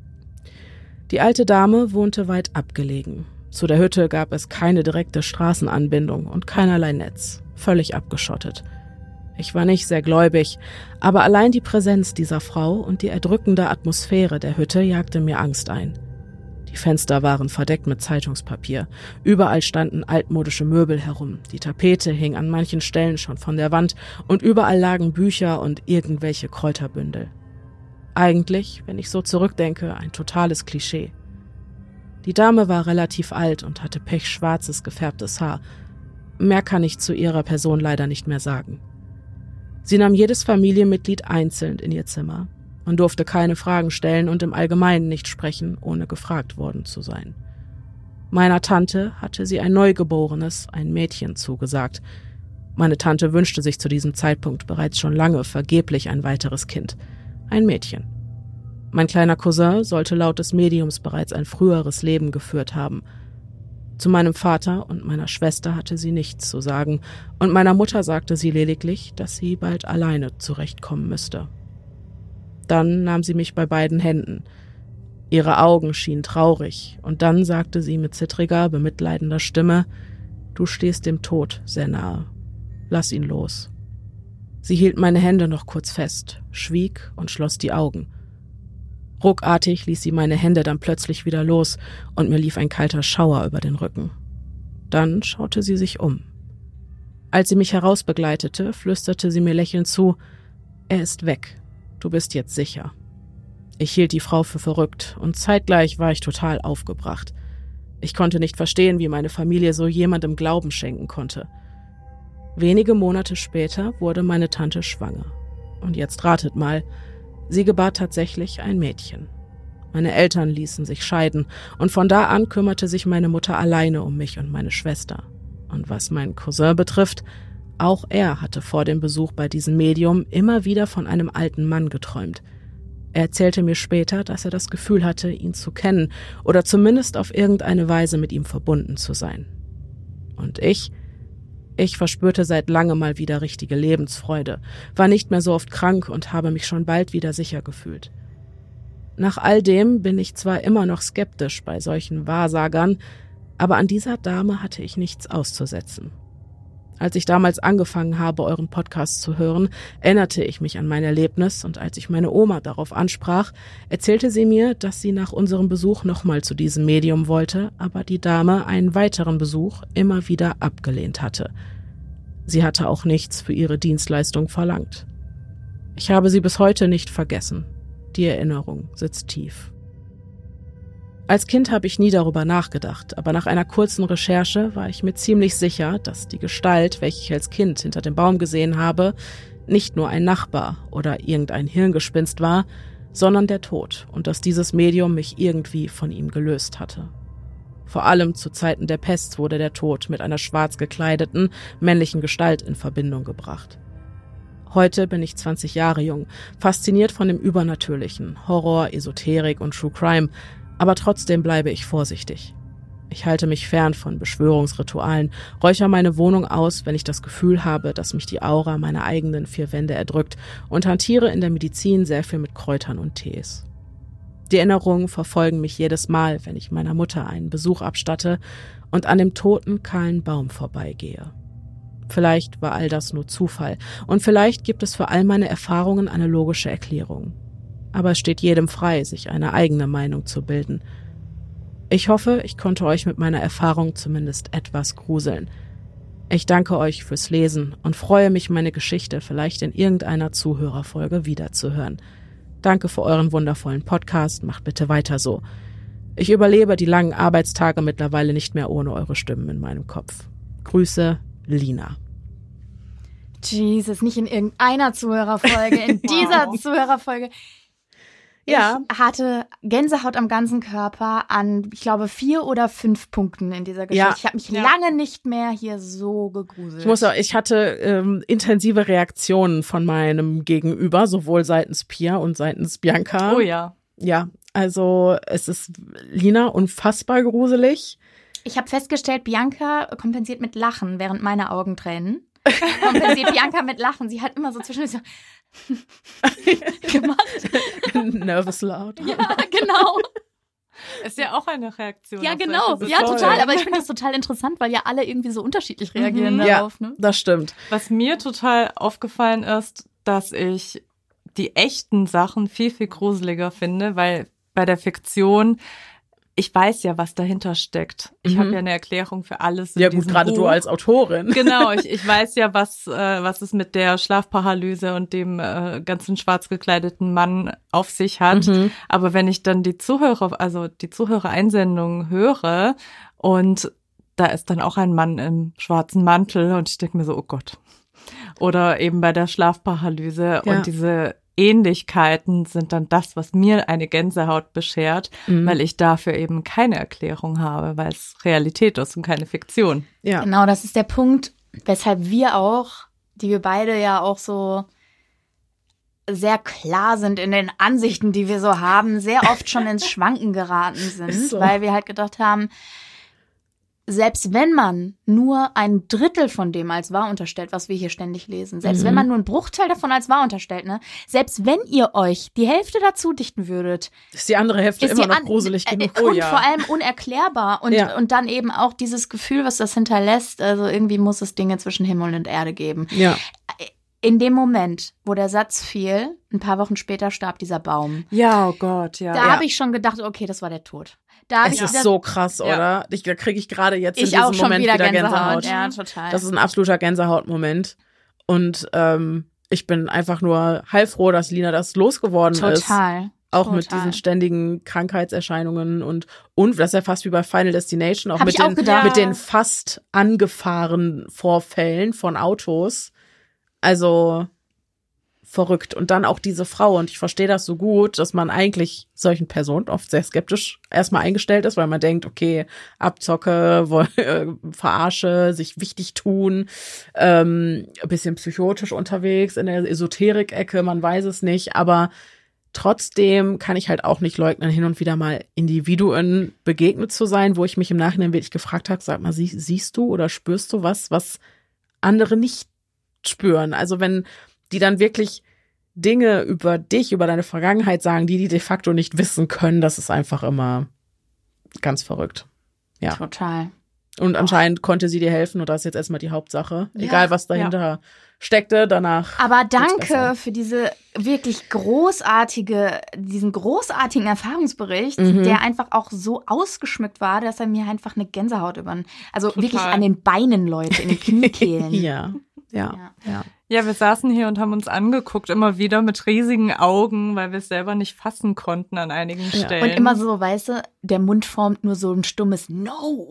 Die alte Dame wohnte weit abgelegen. Zu der Hütte gab es keine direkte Straßenanbindung und keinerlei Netz, völlig abgeschottet. Ich war nicht sehr gläubig, aber allein die Präsenz dieser Frau und die erdrückende Atmosphäre der Hütte jagte mir Angst ein. Die Fenster waren verdeckt mit Zeitungspapier. Überall standen altmodische Möbel herum. Die Tapete hing an manchen Stellen schon von der Wand und überall lagen Bücher und irgendwelche Kräuterbündel. Eigentlich, wenn ich so zurückdenke, ein totales Klischee. Die Dame war relativ alt und hatte pechschwarzes, gefärbtes Haar. Mehr kann ich zu ihrer Person leider nicht mehr sagen. Sie nahm jedes Familienmitglied einzeln in ihr Zimmer. Man durfte keine Fragen stellen und im Allgemeinen nicht sprechen, ohne gefragt worden zu sein. Meiner Tante hatte sie ein Neugeborenes, ein Mädchen, zugesagt. Meine Tante wünschte sich zu diesem Zeitpunkt bereits schon lange vergeblich ein weiteres Kind, ein Mädchen. Mein kleiner Cousin sollte laut des Mediums bereits ein früheres Leben geführt haben. Zu meinem Vater und meiner Schwester hatte sie nichts zu sagen und meiner Mutter sagte sie lediglich, dass sie bald alleine zurechtkommen müsste. Dann nahm sie mich bei beiden Händen. Ihre Augen schienen traurig, und dann sagte sie mit zittriger, bemitleidender Stimme, »Du stehst dem Tod sehr nahe. Lass ihn los.« Sie hielt meine Hände noch kurz fest, schwieg und schloss die Augen. Ruckartig ließ sie meine Hände dann plötzlich wieder los, und mir lief ein kalter Schauer über den Rücken. Dann schaute sie sich um. Als sie mich herausbegleitete, flüsterte sie mir lächelnd zu, »Er ist weg. Du bist jetzt sicher.« Ich hielt die Frau für verrückt und zeitgleich war ich total aufgebracht. Ich konnte nicht verstehen, wie meine Familie so jemandem Glauben schenken konnte. Wenige Monate später wurde meine Tante schwanger. Und jetzt ratet mal, sie gebar tatsächlich ein Mädchen. Meine Eltern ließen sich scheiden und von da an kümmerte sich meine Mutter alleine um mich und meine Schwester. Und was meinen Cousin betrifft, auch er hatte vor dem Besuch bei diesem Medium immer wieder von einem alten Mann geträumt. Er erzählte mir später, dass er das Gefühl hatte, ihn zu kennen oder zumindest auf irgendeine Weise mit ihm verbunden zu sein. Und ich, ich verspürte seit langem mal wieder richtige Lebensfreude, war nicht mehr so oft krank und habe mich schon bald wieder sicher gefühlt. Nach all dem bin ich zwar immer noch skeptisch bei solchen Wahrsagern, aber an dieser Dame hatte ich nichts auszusetzen. Als ich damals angefangen habe, euren Podcast zu hören, erinnerte ich mich an mein Erlebnis und als ich meine Oma darauf ansprach, erzählte sie mir, dass sie nach unserem Besuch nochmal zu diesem Medium wollte, aber die Dame einen weiteren Besuch immer wieder abgelehnt hatte. Sie hatte auch nichts für ihre Dienstleistung verlangt. Ich habe sie bis heute nicht vergessen. Die Erinnerung sitzt tief. Als Kind habe ich nie darüber nachgedacht, aber nach einer kurzen Recherche war ich mir ziemlich sicher, dass die Gestalt, welche ich als Kind hinter dem Baum gesehen habe, nicht nur ein Nachbar oder irgendein Hirngespinst war, sondern der Tod und dass dieses Medium mich irgendwie von ihm gelöst hatte. Vor allem zu Zeiten der Pest wurde der Tod mit einer schwarz gekleideten, männlichen Gestalt in Verbindung gebracht. Heute bin ich zwanzig Jahre jung, fasziniert von dem Übernatürlichen, Horror, Esoterik und True Crime, aber trotzdem bleibe ich vorsichtig. Ich halte mich fern von Beschwörungsritualen, räuchere meine Wohnung aus, wenn ich das Gefühl habe, dass mich die Aura meiner eigenen vier Wände erdrückt und hantiere in der Medizin sehr viel mit Kräutern und Tees. Die Erinnerungen verfolgen mich jedes Mal, wenn ich meiner Mutter einen Besuch abstatte und an dem toten, kahlen Baum vorbeigehe. Vielleicht war all das nur Zufall und vielleicht gibt es für all meine Erfahrungen eine logische Erklärung. Aber es steht jedem frei, sich eine eigene Meinung zu bilden. Ich hoffe, ich konnte euch mit meiner Erfahrung zumindest etwas gruseln. Ich danke euch fürs Lesen und freue mich, meine Geschichte vielleicht in irgendeiner Zuhörerfolge wiederzuhören. Danke für euren wundervollen Podcast, macht bitte weiter so. Ich überlebe die langen Arbeitstage mittlerweile nicht mehr ohne eure Stimmen in meinem Kopf. Grüße, Lina. Jesus, nicht in irgendeiner Zuhörerfolge, in dieser wow. Zuhörerfolge. Ja. Ich hatte Gänsehaut am ganzen Körper an, ich glaube, vier oder fünf Punkten in dieser Geschichte. Ja. Ich habe mich ja. lange nicht mehr hier so gegruselt. Ich muss auch, ich hatte ähm, intensive Reaktionen von meinem Gegenüber, sowohl seitens Pia und seitens Bianca. Oh ja. Ja, also es ist Lina unfassbar gruselig. Ich habe festgestellt, Bianca kompensiert mit Lachen, während meine Augen tränen. Kompensiert Bianca mit Lachen. Sie hat immer so zwischendurch so gemacht. Nervous loud. Ja, genau. Ist ja auch eine Reaktion. Ja, genau. Ja, voll. total. Aber ich finde das total interessant, weil ja alle irgendwie so unterschiedlich reagieren Mhm. darauf. Ja, Ne? das stimmt. Was mir total aufgefallen ist, dass ich die echten Sachen viel, viel gruseliger finde, weil bei der Fiktion, ich weiß ja, was dahinter steckt. Ich Mhm. habe ja eine Erklärung für alles in Ja gut, diesem gerade Buch. du als Autorin. Genau, ich, ich weiß ja, was äh, was es mit der Schlafparalyse und dem äh, ganzen schwarz gekleideten Mann auf sich hat. Mhm. Aber wenn ich dann die Zuhörer, also die Zuhörereinsendung höre und da ist dann auch ein Mann im schwarzen Mantel und ich denke mir so, oh Gott. Oder eben bei der Schlafparalyse Ja. und diese Ähnlichkeiten sind dann das, was mir eine Gänsehaut beschert, Mhm. weil ich dafür eben keine Erklärung habe, weil es Realität ist und keine Fiktion. Ja. Genau, das ist der Punkt, weshalb wir auch, die wir beide ja auch so sehr klar sind in den Ansichten, die wir so haben, sehr oft schon ins Schwanken geraten sind, Ist so. weil wir halt gedacht haben, selbst wenn man nur ein Drittel von dem als wahr unterstellt, was wir hier ständig lesen, selbst Mhm. wenn man nur einen Bruchteil davon als wahr unterstellt, ne, selbst wenn ihr euch die Hälfte dazu dichten würdet, Ist die andere Hälfte ist immer die noch an- gruselig äh, genug? und Oh ja. vor allem unerklärbar und, Ja. und dann eben auch dieses Gefühl, was das hinterlässt, also irgendwie muss es Dinge zwischen Himmel und Erde geben. Ja. In dem Moment, wo der Satz fiel, ein paar Wochen später starb dieser Baum. Ja, oh Gott, ja. Da Ja. habe ich schon gedacht, okay, das war der Tod. Da hab Es ich ist das, so krass, Ja. oder? Ich, da kriege ich gerade jetzt in ich diesem auch schon Moment wieder wieder Gänsehaut. Gänsehaut. Ja, total. Das ist ein absoluter Gänsehautmoment. Und ähm, ich bin einfach nur heilfroh, dass Lina das losgeworden ist. total. Auch total. mit diesen ständigen Krankheitserscheinungen und und das ist ja fast wie bei Final Destination, auch Hab mit ich auch den gedacht. mit den fast angefahrenen Vorfällen von Autos. Also verrückt. Und dann auch diese Frau. Und ich verstehe das so gut, dass man eigentlich solchen Personen oft sehr skeptisch erstmal eingestellt ist, weil man denkt, okay, Abzocke, wo, äh, verarsche, sich wichtig tun, ähm, ein bisschen psychotisch unterwegs in der Esoterik-Ecke, man weiß es nicht. Aber trotzdem kann ich halt auch nicht leugnen, hin und wieder mal Individuen begegnet zu sein, wo ich mich im Nachhinein wirklich gefragt habe, sag mal, sie, siehst du oder spürst du was, was andere nicht spüren? Also wenn die dann wirklich Dinge über dich, über deine Vergangenheit sagen, die die de facto nicht wissen können, das ist einfach immer ganz verrückt. Ja. Total. Und anscheinend konnte sie dir helfen und das ist jetzt erstmal die Hauptsache. Ja, Egal, was dahinter steckte, danach. Aber wird's besser. danke für diese wirklich großartige, diesen großartigen Erfahrungsbericht, Mhm. der einfach auch so ausgeschmückt war, dass er mir einfach eine Gänsehaut über, also Total. wirklich an den Beinen, Leute, in den Kniekehlen. Ja, Ja, Ja. ja. Ja, wir saßen hier und haben uns angeguckt, immer wieder mit riesigen Augen, weil wir es selber nicht fassen konnten an einigen Ja. Stellen. Und immer so, weißt du, der Mund formt nur so ein stummes No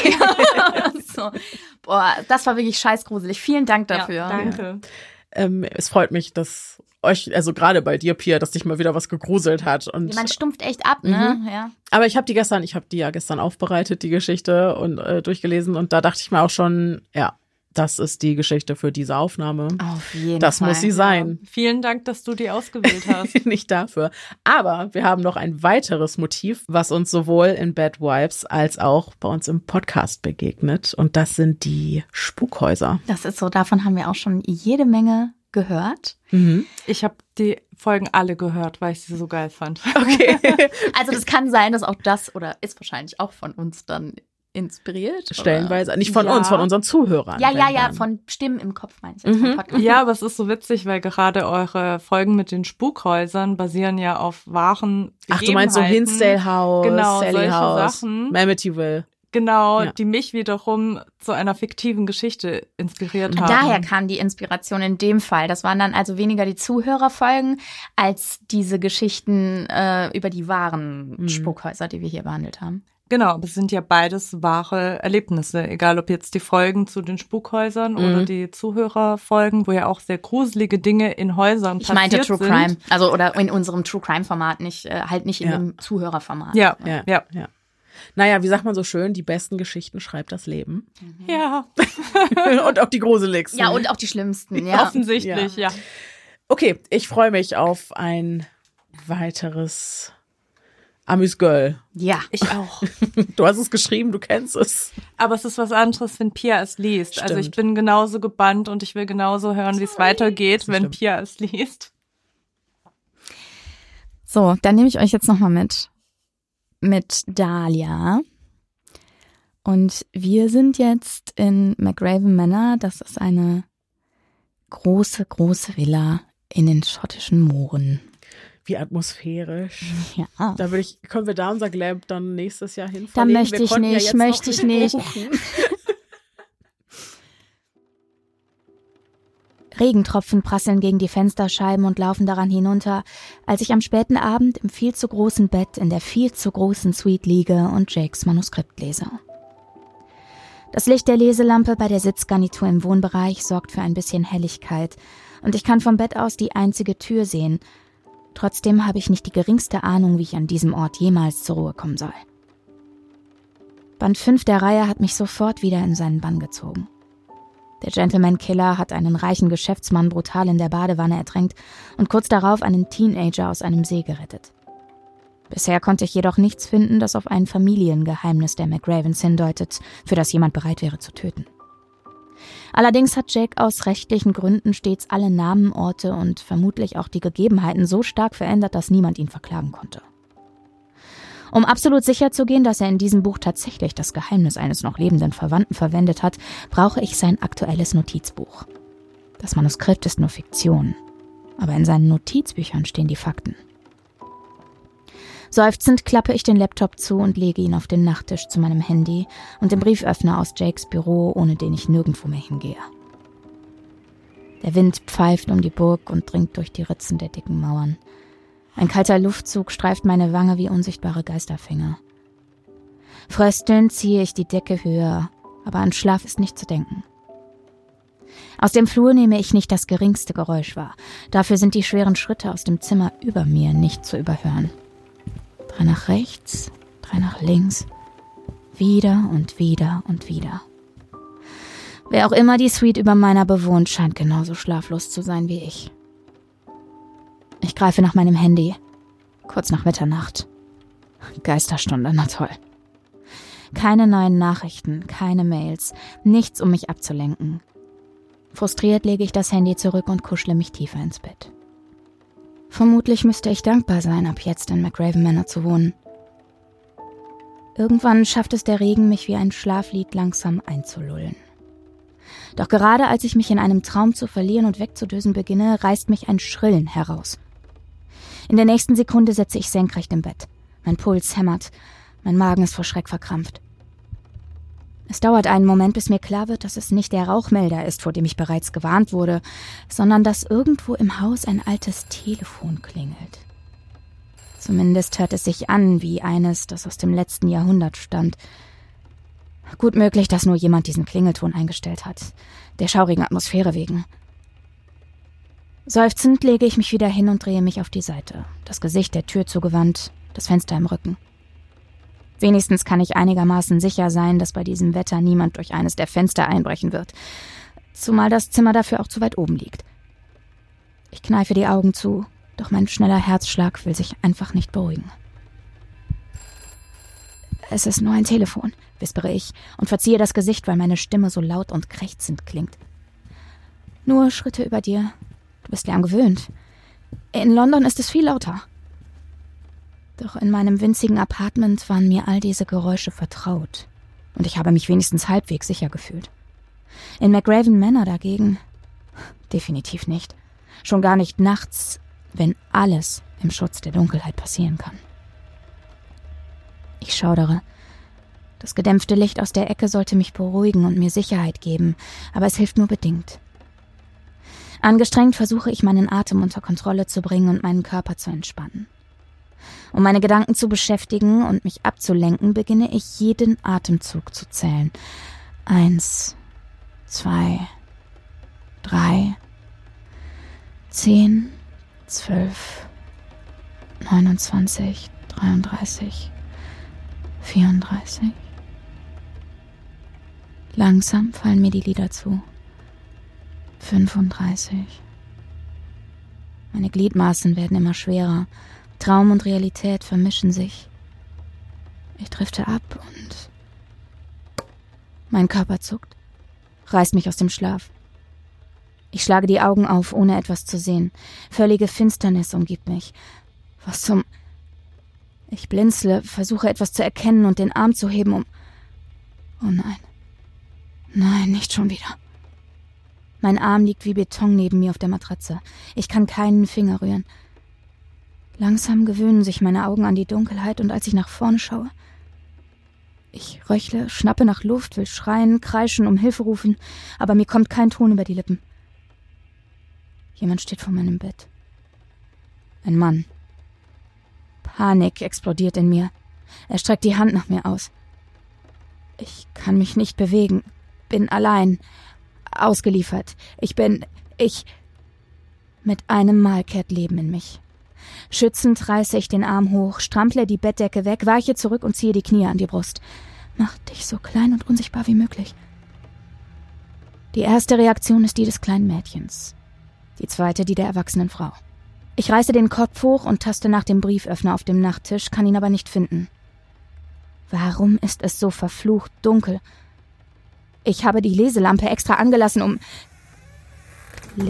way. so. Boah, das war wirklich scheißgruselig. Vielen Dank dafür. Ja, danke. Ähm, es freut mich, dass euch, also gerade bei dir, Pia, dass dich mal wieder was gegruselt hat. Und Man stumpft echt ab, ne? Mhm. Ja. aber ich habe die gestern, ich habe die ja gestern aufbereitet, die Geschichte und äh, durchgelesen und da dachte ich mir auch schon, ja, das ist die Geschichte für diese Aufnahme. Auf jeden Das Fall. muss sie sein. Vielen Dank, dass du die ausgewählt hast. Nicht dafür. Aber wir haben noch ein weiteres Motiv, was uns sowohl in Bad Vibes als auch bei uns im Podcast begegnet. Und das sind die Spukhäuser. Das ist so, davon haben wir auch schon jede Menge gehört. Mhm. Ich habe die Folgen alle gehört, weil ich sie so geil fand. Okay. Also das kann sein, dass auch das, oder ist wahrscheinlich auch von uns dann inspiriert. Stellenweise. Nicht von Ja. uns, von unseren Zuhörern. Ja, ja, wenn ja, dann. von Stimmen im Kopf meine ich jetzt. Mhm. vom Podcast. Ja, aber es ist so witzig, weil gerade eure Folgen mit den Spukhäusern basieren ja auf wahren Ach, du meinst so Begebenheiten. Hinsdale House, Genau, Sally solche House, Sachen. Amityville. Genau, Ja. die mich wiederum zu einer fiktiven Geschichte inspiriert haben. Daher kam die Inspiration in dem Fall. Das waren dann also weniger die Zuhörerfolgen als diese Geschichten äh, über die wahren Mhm. Spukhäuser, die wir hier behandelt haben. Genau, aber es sind ja beides wahre Erlebnisse, egal ob jetzt die Folgen zu den Spukhäusern Mhm. oder die Zuhörerfolgen, wo ja auch sehr gruselige Dinge in Häusern Ich passiert meinte True sind. Crime, also oder in unserem True Crime Format, nicht äh, halt nicht in Ja. dem Zuhörerformat. Ja, Ja, ja. ja. Naja, wie sagt man so schön, die besten Geschichten schreibt das Leben. Ja, Und auch die gruseligsten. Ja, und auch die schlimmsten, ja. offensichtlich, ja. Okay, ich freue mich auf ein weiteres Amüs-Girl. Ja. Ich auch. Du hast es geschrieben, du kennst es. Aber es ist was anderes, wenn Pia es liest. Also ich Stimmt. bin genauso gebannt und ich will genauso hören, wie es weitergeht, wenn stimmt. Pia es liest. So, dann nehme ich euch jetzt nochmal mit. Mit Dahlia. Und wir sind jetzt in McRaven Manor. Das ist eine große, große Villa in den schottischen Mooren. Wie atmosphärisch. Ja. Da würde ich, können wir da unser Glamp dann nächstes Jahr hin Da verlegen? möchte Wir ich konnten ja nicht, jetzt möchte noch ich nicht. buchen. Regentropfen prasseln gegen die Fensterscheiben und laufen daran hinunter, als ich am späten Abend im viel zu großen Bett in der viel zu großen Suite liege und Jakes Manuskript lese. Das Licht der Leselampe bei der Sitzgarnitur im Wohnbereich sorgt für ein bisschen Helligkeit und ich kann vom Bett aus die einzige Tür sehen. Trotzdem habe ich nicht die geringste Ahnung, wie ich an diesem Ort jemals zur Ruhe kommen soll. Band fünf der Reihe hat mich sofort wieder in seinen Bann gezogen. Der Gentleman-Killer hat einen reichen Geschäftsmann brutal in der Badewanne ertränkt und kurz darauf einen Teenager aus einem See gerettet. Bisher konnte ich jedoch nichts finden, das auf ein Familiengeheimnis der McRavens hindeutet, für das jemand bereit wäre zu töten. Allerdings hat Jake aus rechtlichen Gründen stets alle Namen, Orte und vermutlich auch die Gegebenheiten so stark verändert, dass niemand ihn verklagen konnte. Um absolut sicher zu gehen, dass er in diesem Buch tatsächlich das Geheimnis eines noch lebenden Verwandten verwendet hat, brauche ich sein aktuelles Notizbuch. Das Manuskript ist nur Fiktion, aber in seinen Notizbüchern stehen die Fakten. Seufzend klappe ich den Laptop zu und lege ihn auf den Nachttisch zu meinem Handy und dem Brieföffner aus Jakes Büro, ohne den ich nirgendwo mehr hingehe. Der Wind pfeift um die Burg und dringt durch die Ritzen der dicken Mauern. Ein kalter Luftzug streift meine Wange wie unsichtbare Geisterfinger. Fröstelnd ziehe ich die Decke höher, aber an Schlaf ist nicht zu denken. Aus dem Flur nehme ich nicht das geringste Geräusch wahr. Dafür sind die schweren Schritte aus dem Zimmer über mir nicht zu überhören. Drei nach rechts, drei nach links, wieder und wieder und wieder. Wer auch immer die Suite über meiner bewohnt, scheint genauso schlaflos zu sein wie ich. Ich greife nach meinem Handy. Kurz nach Mitternacht. Geisterstunde, na toll. Keine neuen Nachrichten, keine Mails, nichts, um mich abzulenken. Frustriert lege ich das Handy zurück und kuschle mich tiefer ins Bett. Vermutlich müsste ich dankbar sein, ab jetzt in McRaven Manor zu wohnen. Irgendwann schafft es der Regen, mich wie ein Schlaflied langsam einzulullen. Doch gerade als ich mich in einem Traum zu verlieren und wegzudösen beginne, reißt mich ein Schrillen heraus. In der nächsten Sekunde setze ich senkrecht im Bett. Mein Puls hämmert, mein Magen ist vor Schreck verkrampft. Es dauert einen Moment, bis mir klar wird, dass es nicht der Rauchmelder ist, vor dem ich bereits gewarnt wurde, sondern dass irgendwo im Haus ein altes Telefon klingelt. Zumindest hört es sich an wie eines, das aus dem letzten Jahrhundert stammt. Gut möglich, dass nur jemand diesen Klingelton eingestellt hat, der schaurigen Atmosphäre wegen. Seufzend lege ich mich wieder hin und drehe mich auf die Seite, das Gesicht der Tür zugewandt, das Fenster im Rücken. Wenigstens kann ich einigermaßen sicher sein, dass bei diesem Wetter niemand durch eines der Fenster einbrechen wird, zumal das Zimmer dafür auch zu weit oben liegt. Ich kneife die Augen zu, doch mein schneller Herzschlag will sich einfach nicht beruhigen. Es ist nur ein Telefon, wispere ich und verziehe das Gesicht, weil meine Stimme so laut und krächzend klingt. Nur Schritte über dir. Du bist Lärm gewöhnt. In London ist es viel lauter. Doch in meinem winzigen Apartment waren mir all diese Geräusche vertraut. Und ich habe mich wenigstens halbwegs sicher gefühlt. In McRaven Manor dagegen definitiv nicht. Schon gar nicht nachts, wenn alles im Schutz der Dunkelheit passieren kann. Ich schaudere. Das gedämpfte Licht aus der Ecke sollte mich beruhigen und mir Sicherheit geben, aber es hilft nur bedingt. Angestrengt versuche ich, meinen Atem unter Kontrolle zu bringen und meinen Körper zu entspannen. Um meine Gedanken zu beschäftigen und mich abzulenken, beginne ich jeden Atemzug zu zählen. Eins, zwei, drei, zehn, zwölf, neunundzwanzig, dreiunddreißig, vierunddreißig. Langsam fallen mir die Lider zu. fünfunddreißig. Meine Gliedmaßen werden immer schwerer. Traum und Realität vermischen sich. Ich drifte ab und mein Körper zuckt, reißt mich aus dem Schlaf. Ich schlage die Augen auf, ohne etwas zu sehen. Völlige Finsternis umgibt mich. Was zum... Ich blinzle, versuche etwas zu erkennen und den Arm zu heben, um... Oh nein. Nein, nicht schon wieder. Mein Arm liegt wie Beton neben mir auf der Matratze. Ich kann keinen Finger rühren. Langsam gewöhnen sich meine Augen an die Dunkelheit und als ich nach vorne schaue... Ich röchle, schnappe nach Luft, will schreien, kreischen, um Hilfe rufen, aber mir kommt kein Ton über die Lippen. Jemand steht vor meinem Bett. Ein Mann. Panik explodiert in mir. Er streckt die Hand nach mir aus. Ich kann mich nicht bewegen, bin allein, ausgeliefert. Ich bin... ich... Mit einem Mal kehrt Leben in mich. Schützend reiße ich den Arm hoch, strample die Bettdecke weg, weiche zurück und ziehe die Knie an die Brust. Mach dich so klein und unsichtbar wie möglich. Die erste Reaktion ist die des kleinen Mädchens. Die zweite die der erwachsenen Frau. Ich reiße den Kopf hoch und taste nach dem Brieföffner auf dem Nachttisch, kann ihn aber nicht finden. Warum ist es so verflucht dunkel? Ich habe die Leselampe extra angelassen, um... Klick.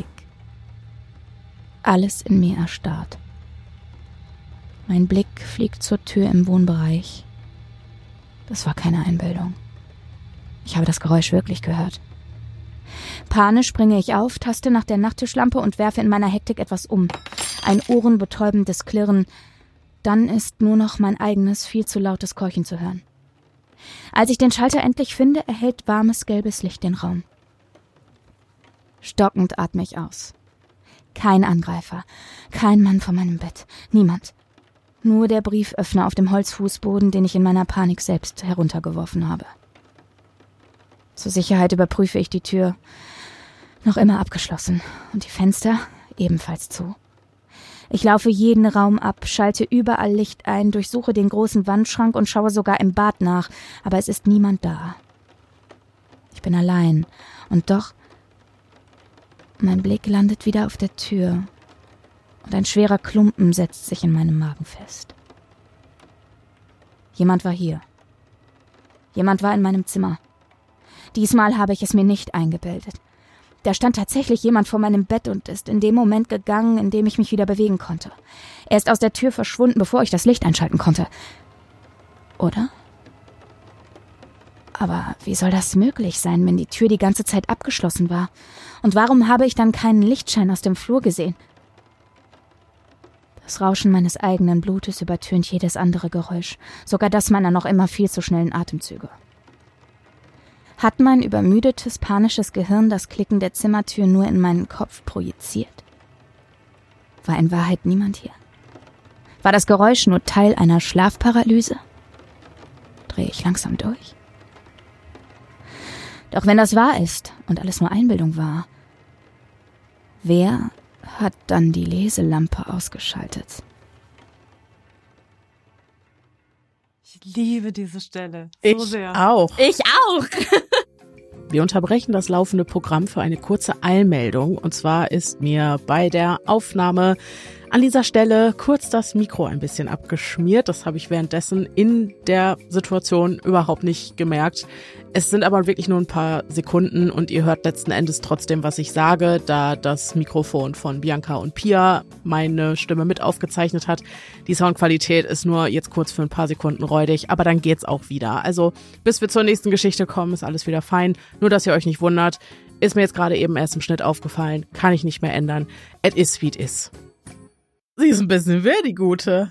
Alles in mir erstarrt. Mein Blick fliegt zur Tür im Wohnbereich. Das war keine Einbildung. Ich habe das Geräusch wirklich gehört. Panisch springe ich auf, taste nach der Nachttischlampe und werfe in meiner Hektik etwas um. Ein ohrenbetäubendes Klirren. Dann ist nur noch mein eigenes, viel zu lautes Keuchen zu hören. Als ich den Schalter endlich finde, erhellt warmes, gelbes Licht den Raum. Stockend atme ich aus. Kein Angreifer, kein Mann vor meinem Bett, niemand. Nur der Brieföffner auf dem Holzfußboden, den ich in meiner Panik selbst heruntergeworfen habe. Zur Sicherheit überprüfe ich die Tür. Noch immer abgeschlossen. Und die Fenster ebenfalls zu. Ich laufe jeden Raum ab, schalte überall Licht ein, durchsuche den großen Wandschrank und schaue sogar im Bad nach, aber es ist niemand da. Ich bin allein. Und doch... Mein Blick landet wieder auf der Tür. Und ein schwerer Klumpen setzt sich in meinem Magen fest. Jemand war hier. Jemand war in meinem Zimmer. Diesmal habe ich es mir nicht eingebildet. Da stand tatsächlich jemand vor meinem Bett und ist in dem Moment gegangen, in dem ich mich wieder bewegen konnte. Er ist aus der Tür verschwunden, bevor ich das Licht einschalten konnte. Oder? Aber wie soll das möglich sein, wenn die Tür die ganze Zeit abgeschlossen war? Und warum habe ich dann keinen Lichtschein aus dem Flur gesehen? Das Rauschen meines eigenen Blutes übertönt jedes andere Geräusch, sogar das meiner noch immer viel zu schnellen Atemzüge. Hat mein übermüdetes, panisches Gehirn das Klicken der Zimmertür nur in meinen Kopf projiziert? War in Wahrheit niemand hier? War das Geräusch nur Teil einer Schlafparalyse? Drehe ich langsam durch? Doch wenn das wahr ist und alles nur Einbildung war, wer hat dann die Leselampe ausgeschaltet? Ich liebe diese Stelle so ich sehr. auch. Ich auch! Wir unterbrechen das laufende Programm für eine kurze Eilmeldung. Und zwar ist mir bei der Aufnahme an dieser Stelle kurz das Mikro ein bisschen abgeschmiert. Das habe ich währenddessen in der Situation überhaupt nicht gemerkt. Es sind aber wirklich nur ein paar Sekunden und ihr hört letzten Endes trotzdem, was ich sage, da das Mikrofon von Bianca und Pia meine Stimme mit aufgezeichnet hat. Die Soundqualität ist nur jetzt kurz für ein paar Sekunden räudig, aber dann geht's auch wieder. Also bis wir zur nächsten Geschichte kommen, ist alles wieder fein. Nur, dass ihr euch nicht wundert, ist mir jetzt gerade eben erst im Schnitt aufgefallen, kann ich nicht mehr ändern. It is wie it is. Sie ist ein bisschen wer, die Gute.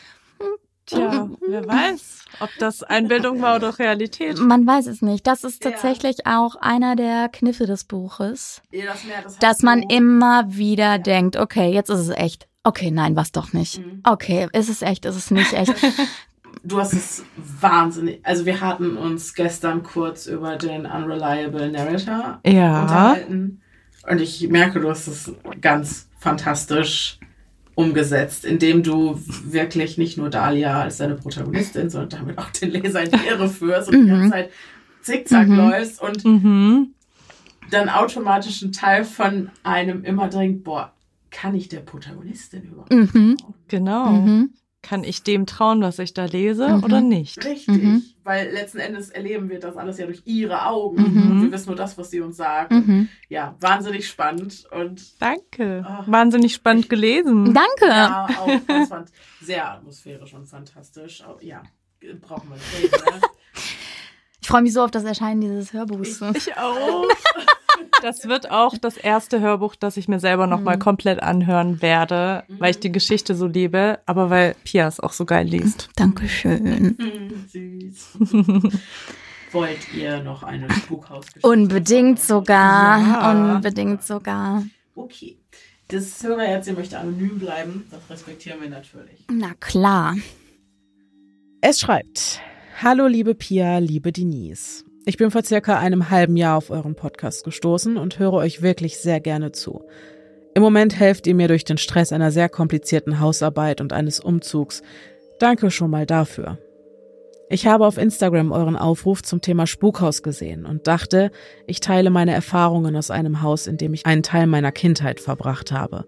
Tja, wer weiß, ob das Einbildung war oder Realität. Man weiß es nicht. Das ist tatsächlich ja. auch einer der Kniffe des Buches, ja, das mehr, das dass man so immer wieder ja. denkt, okay, jetzt ist es echt. Okay, nein, war's doch nicht. Mhm. Okay, ist es echt, ist es nicht echt. Du hast es wahnsinnig, also wir hatten uns gestern kurz über den Unreliable Narrator ja. unterhalten und ich merke, du hast es ganz fantastisch umgesetzt, indem du wirklich nicht nur Dahlia als deine Protagonistin, sondern damit auch den Leser in die Irre führst und mhm. die ganze Zeit zickzack mhm. läufst und mhm. dann automatisch ein Teil von einem immer denkt, boah, kann ich der Protagonistin überhaupt mhm. Genau. Mhm. Kann ich dem trauen, was ich da lese, mhm. oder nicht? Richtig, mhm. weil letzten Endes erleben wir das alles ja durch ihre Augen. Mhm. Und wir wissen nur das, was sie uns sagt. Mhm. Ja, wahnsinnig spannend. Und Danke. Oh. Wahnsinnig spannend gelesen. Danke. Ja, auch das fand sehr atmosphärisch und fantastisch. Auch, ja, brauchen wir nicht reden, ne? Ich freue mich so auf das Erscheinen dieses Hörbuchs. Ich, ich auch. Das wird auch das erste Hörbuch, das ich mir selber nochmal mhm. komplett anhören werde, mhm. weil ich die Geschichte so liebe, aber weil Pia es auch so geil liest. Dankeschön. Süß. Wollt ihr noch eine Spukhausgeschichte? Unbedingt sogar. Ja. Unbedingt sogar. Okay. Das Hörerherz, ihr möchte anonym bleiben, das respektieren wir natürlich. Na klar. Es schreibt: Hallo liebe Pia, liebe Denise. Ich bin vor circa einem halben Jahr auf euren Podcast gestoßen und höre euch wirklich sehr gerne zu. Im Moment helft ihr mir durch den Stress einer sehr komplizierten Hausarbeit und eines Umzugs. Danke schon mal dafür. Ich habe auf Instagram euren Aufruf zum Thema Spukhaus gesehen und dachte, ich teile meine Erfahrungen aus einem Haus, in dem ich einen Teil meiner Kindheit verbracht habe.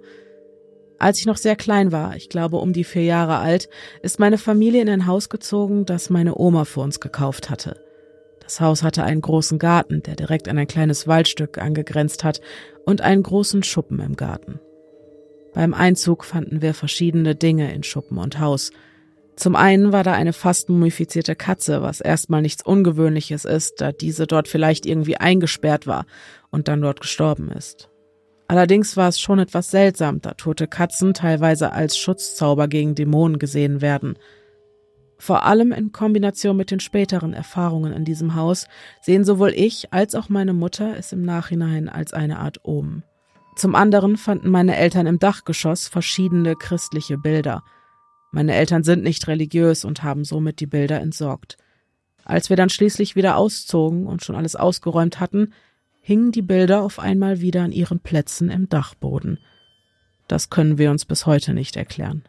Als ich noch sehr klein war, ich glaube um die vier Jahre alt, ist meine Familie in ein Haus gezogen, das meine Oma für uns gekauft hatte. Das Haus hatte einen großen Garten, der direkt an ein kleines Waldstück angegrenzt hat, und einen großen Schuppen im Garten. Beim Einzug fanden wir verschiedene Dinge in Schuppen und Haus. Zum einen war da eine fast mumifizierte Katze, was erstmal nichts Ungewöhnliches ist, da diese dort vielleicht irgendwie eingesperrt war und dann dort gestorben ist. Allerdings war es schon etwas seltsam, da tote Katzen teilweise als Schutzzauber gegen Dämonen gesehen werden. Vor allem in Kombination mit den späteren Erfahrungen in diesem Haus sehen sowohl ich als auch meine Mutter es im Nachhinein als eine Art Omen. Zum anderen fanden meine Eltern im Dachgeschoss verschiedene christliche Bilder. Meine Eltern sind nicht religiös und haben somit die Bilder entsorgt. Als wir dann schließlich wieder auszogen und schon alles ausgeräumt hatten, hingen die Bilder auf einmal wieder an ihren Plätzen im Dachboden. Das können wir uns bis heute nicht erklären.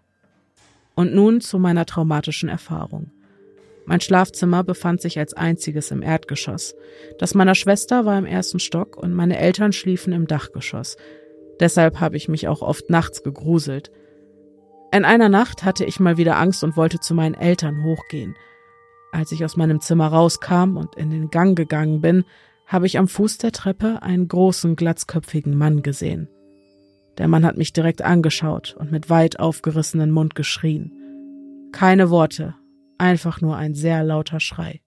Und nun zu meiner traumatischen Erfahrung. Mein Schlafzimmer befand sich als einziges im Erdgeschoss. Das meiner Schwester war im ersten Stock und meine Eltern schliefen im Dachgeschoss. Deshalb habe ich mich auch oft nachts gegruselt. In einer Nacht hatte ich mal wieder Angst und wollte zu meinen Eltern hochgehen. Als ich aus meinem Zimmer rauskam und in den Gang gegangen bin, habe ich am Fuß der Treppe einen großen, glatzköpfigen Mann gesehen. Der Mann hat mich direkt angeschaut und mit weit aufgerissenen Mund geschrien. Keine Worte, einfach nur ein sehr lauter Schrei.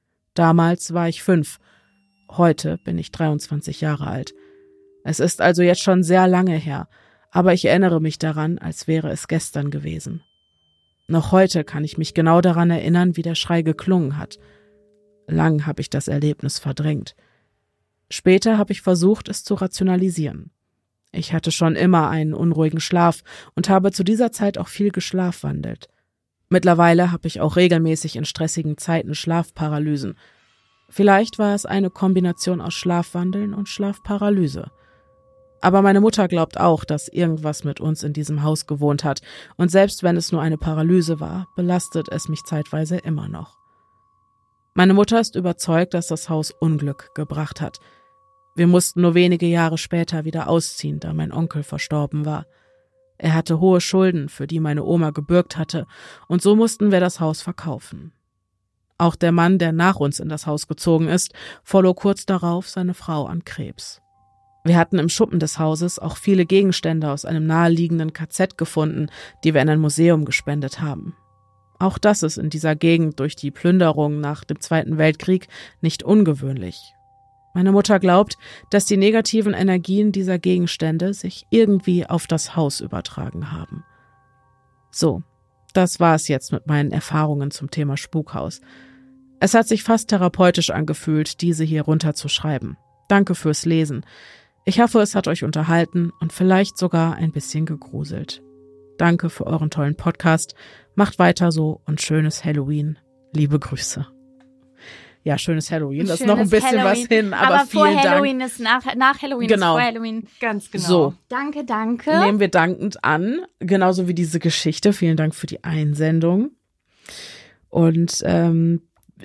Damals war ich fünf, heute bin ich dreiundzwanzig Jahre alt. Es ist also jetzt schon sehr lange her, aber ich erinnere mich daran, als wäre es gestern gewesen. Noch heute kann ich mich genau daran erinnern, wie der Schrei geklungen hat. Lang habe ich das Erlebnis verdrängt. Später habe ich versucht, es zu rationalisieren. Ich hatte schon immer einen unruhigen Schlaf und habe zu dieser Zeit auch viel geschlafwandelt. Mittlerweile habe ich auch regelmäßig in stressigen Zeiten Schlafparalysen. Vielleicht war es eine Kombination aus Schlafwandeln und Schlafparalyse. Aber meine Mutter glaubt auch, dass irgendwas mit uns in diesem Haus gewohnt hat, und selbst wenn es nur eine Paralyse war, belastet es mich zeitweise immer noch. Meine Mutter ist überzeugt, dass das Haus Unglück gebracht hat. Wir mussten nur wenige Jahre später wieder ausziehen, da mein Onkel verstorben war. Er hatte hohe Schulden, für die meine Oma gebürgt hatte, und so mussten wir das Haus verkaufen. Auch der Mann, der nach uns in das Haus gezogen ist, verlor kurz darauf seine Frau an Krebs. Wir hatten im Schuppen des Hauses auch viele Gegenstände aus einem naheliegenden K Z gefunden, die wir in ein Museum gespendet haben. Auch das ist in dieser Gegend durch die Plünderung nach dem Zweiten Weltkrieg nicht ungewöhnlich. Meine Mutter glaubt, dass die negativen Energien dieser Gegenstände sich irgendwie auf das Haus übertragen haben. So, das war es jetzt mit meinen Erfahrungen zum Thema Spukhaus. Es hat sich fast therapeutisch angefühlt, diese hier runterzuschreiben. Danke fürs Lesen. Ich hoffe, es hat euch unterhalten und vielleicht sogar ein bisschen gegruselt. Danke für euren tollen Podcast. Macht weiter so und schönes Halloween. Liebe Grüße. Ja, schönes Halloween. Das ist noch ein bisschen Halloween. was hin, aber, aber vielen vor Halloween Dank. ist nach, nach Halloween Genau. ist vor Halloween. Ganz genau. So, Danke, danke. nehmen wir dankend an, genauso wie diese Geschichte. Vielen Dank für die Einsendung. Und ähm,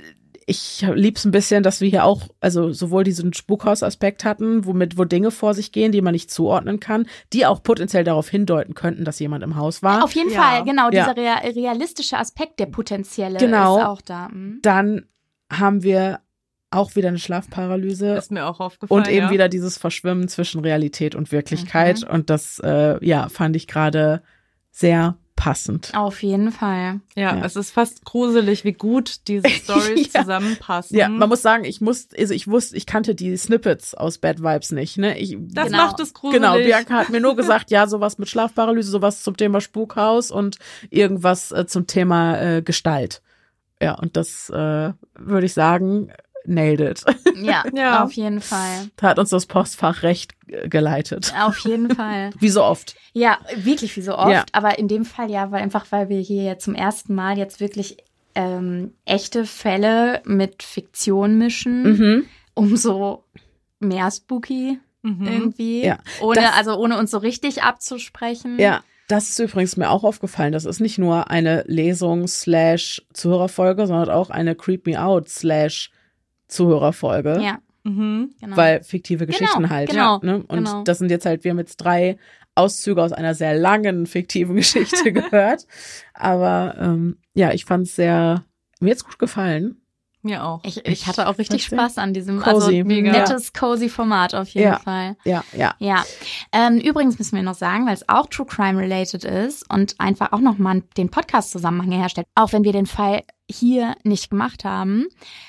ich lieb's ein bisschen, dass wir hier auch, also sowohl diesen Spukhaus-Aspekt hatten, womit, wo Dinge vor sich gehen, die man nicht zuordnen kann, die auch potenziell darauf hindeuten könnten, dass jemand im Haus war. Auf jeden Ja. Fall, genau, Ja. dieser rea- realistische Aspekt, der potenzielle, Genau. ist auch da. Mhm. Dann haben wir auch wieder eine Schlafparalyse. Ist mir auch aufgefallen. Und eben ja. wieder dieses Verschwimmen zwischen Realität und Wirklichkeit. Mhm. Und das, äh, ja, fand ich gerade sehr passend. Auf jeden Fall. Ja, Ja. es ist fast gruselig, wie gut diese Storys Ja. zusammenpassen. Ja, man muss sagen, ich muss, also ich wusste, ich kannte die Snippets aus Bad Vibes nicht, ne? Ich, das Genau. macht es gruselig. genau, Bianca hat mir nur gesagt, ja, sowas mit Schlafparalyse, sowas zum Thema Spukhaus und irgendwas äh, zum Thema äh, Gestalt. Ja, und das äh, würde ich sagen, nailed it. Ja, Ja. auf jeden Fall. Da hat uns das Postfach recht äh, geleitet. Auf jeden Fall. Wie so oft. Ja, wirklich wie so oft. Ja. Aber in dem Fall ja, weil einfach, weil wir hier jetzt zum ersten Mal jetzt wirklich ähm, echte Fälle mit Fiktion mischen, Mhm. umso mehr spooky Mhm. irgendwie. Ja. Ohne, Das- also ohne uns so richtig abzusprechen. Ja, das ist übrigens mir auch aufgefallen. Das ist nicht nur eine Lesung slash Zuhörerfolge, sondern auch eine Creep Me Out slash Zuhörerfolge. Ja, Mhm. genau. Weil fiktive Geschichten Genau, halt. genau, Ne? Und genau. das sind jetzt halt, wir haben jetzt drei Auszüge aus einer sehr langen fiktiven Geschichte gehört. Aber ähm, ja, ich fand es sehr, mir jetzt gut gefallen. Mir auch. ich, ich hatte auch richtig fand's sehr Spaß an diesem cozy. also Mega. nettes, cozy Format auf jeden Ja. Fall. Ja, ja. Ja, ähm, übrigens müssen wir noch sagen, weil es auch True Crime related ist und einfach auch nochmal den Podcast-Zusammenhang herstellt, auch wenn wir den Fall hier nicht gemacht haben.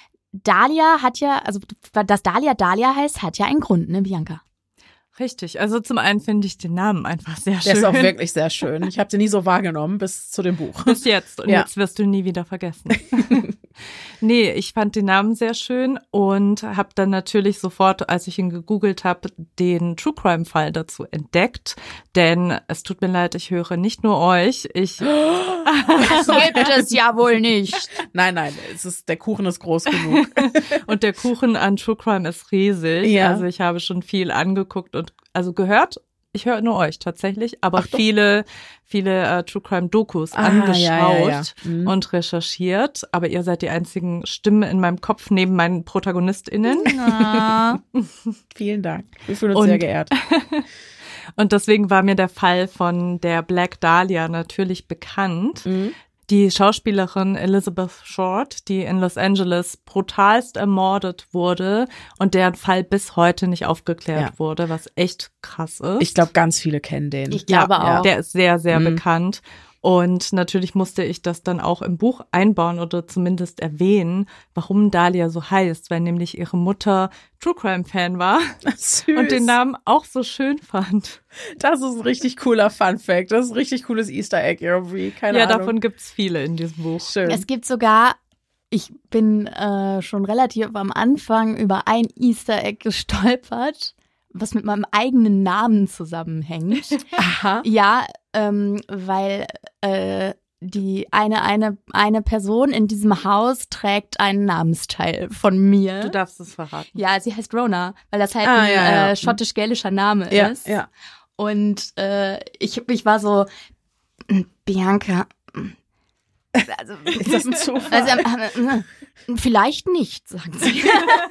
Dahlia hat ja, also dass Dahlia Dahlia heißt, hat ja einen Grund, ne, Bianca? Richtig. Also zum einen finde ich den Namen einfach sehr Der schön. ist auch wirklich sehr schön. Ich habe den nie so wahrgenommen bis zu dem Buch. Bis jetzt. Und Ja. jetzt wirst du ihn nie wieder vergessen. Nee, ich fand den Namen sehr schön und habe dann natürlich sofort, als ich ihn gegoogelt habe, den True Crime Fall dazu entdeckt. Denn es tut mir leid, ich höre nicht nur euch. Ich Das gibt es ja wohl nicht. Nein, nein, es ist, der Kuchen ist groß genug. und der Kuchen an True Crime ist riesig. Ja. Also ich habe schon viel angeguckt und also gehört. Ich höre nur euch tatsächlich, aber Ach doch. viele, viele äh, True Crime Dokus Ah, angeschaut ja, ja, ja. Mhm. und recherchiert. Aber ihr seid die einzigen Stimmen in meinem Kopf neben meinen ProtagonistInnen. Na, Vielen Dank. Wir fühlen uns Und- sehr geehrt. Und deswegen war mir der Fall von der Black Dahlia natürlich bekannt. Mhm. Die Schauspielerin Elizabeth Short, die in Los Angeles brutalst ermordet wurde und deren Fall bis heute nicht aufgeklärt Ja. wurde, was echt krass ist. Ich glaube, ganz viele kennen den. ich glaube Ja. auch. Der ist sehr, sehr Mhm. bekannt. Und natürlich musste ich das dann auch im Buch einbauen oder zumindest erwähnen, warum Dahlia so heißt, weil nämlich ihre Mutter True Crime Fan war Süß. und den Namen auch so schön fand. Das ist ein richtig cooler Fun Fact. Das ist ein richtig cooles Easter Egg irgendwie. Keine ja, Ahnung. davon gibt's viele in diesem Buch. Schön. Es gibt sogar ich bin äh, schon relativ am Anfang über ein Easter Egg gestolpert, was mit meinem eigenen Namen zusammenhängt. Aha. Ja, ähm, weil äh, die eine, eine, eine Person in diesem Haus trägt einen Namensteil von mir. Du darfst es verraten. Ja, sie heißt Rona, weil das halt Ah, ein ja, ja. äh, schottisch-gälischer Name Ja, ist. ja. Und äh, ich, ich war so, Bianca, also, Ist das ein Zufall? also äh, äh, vielleicht nicht, sagt sie.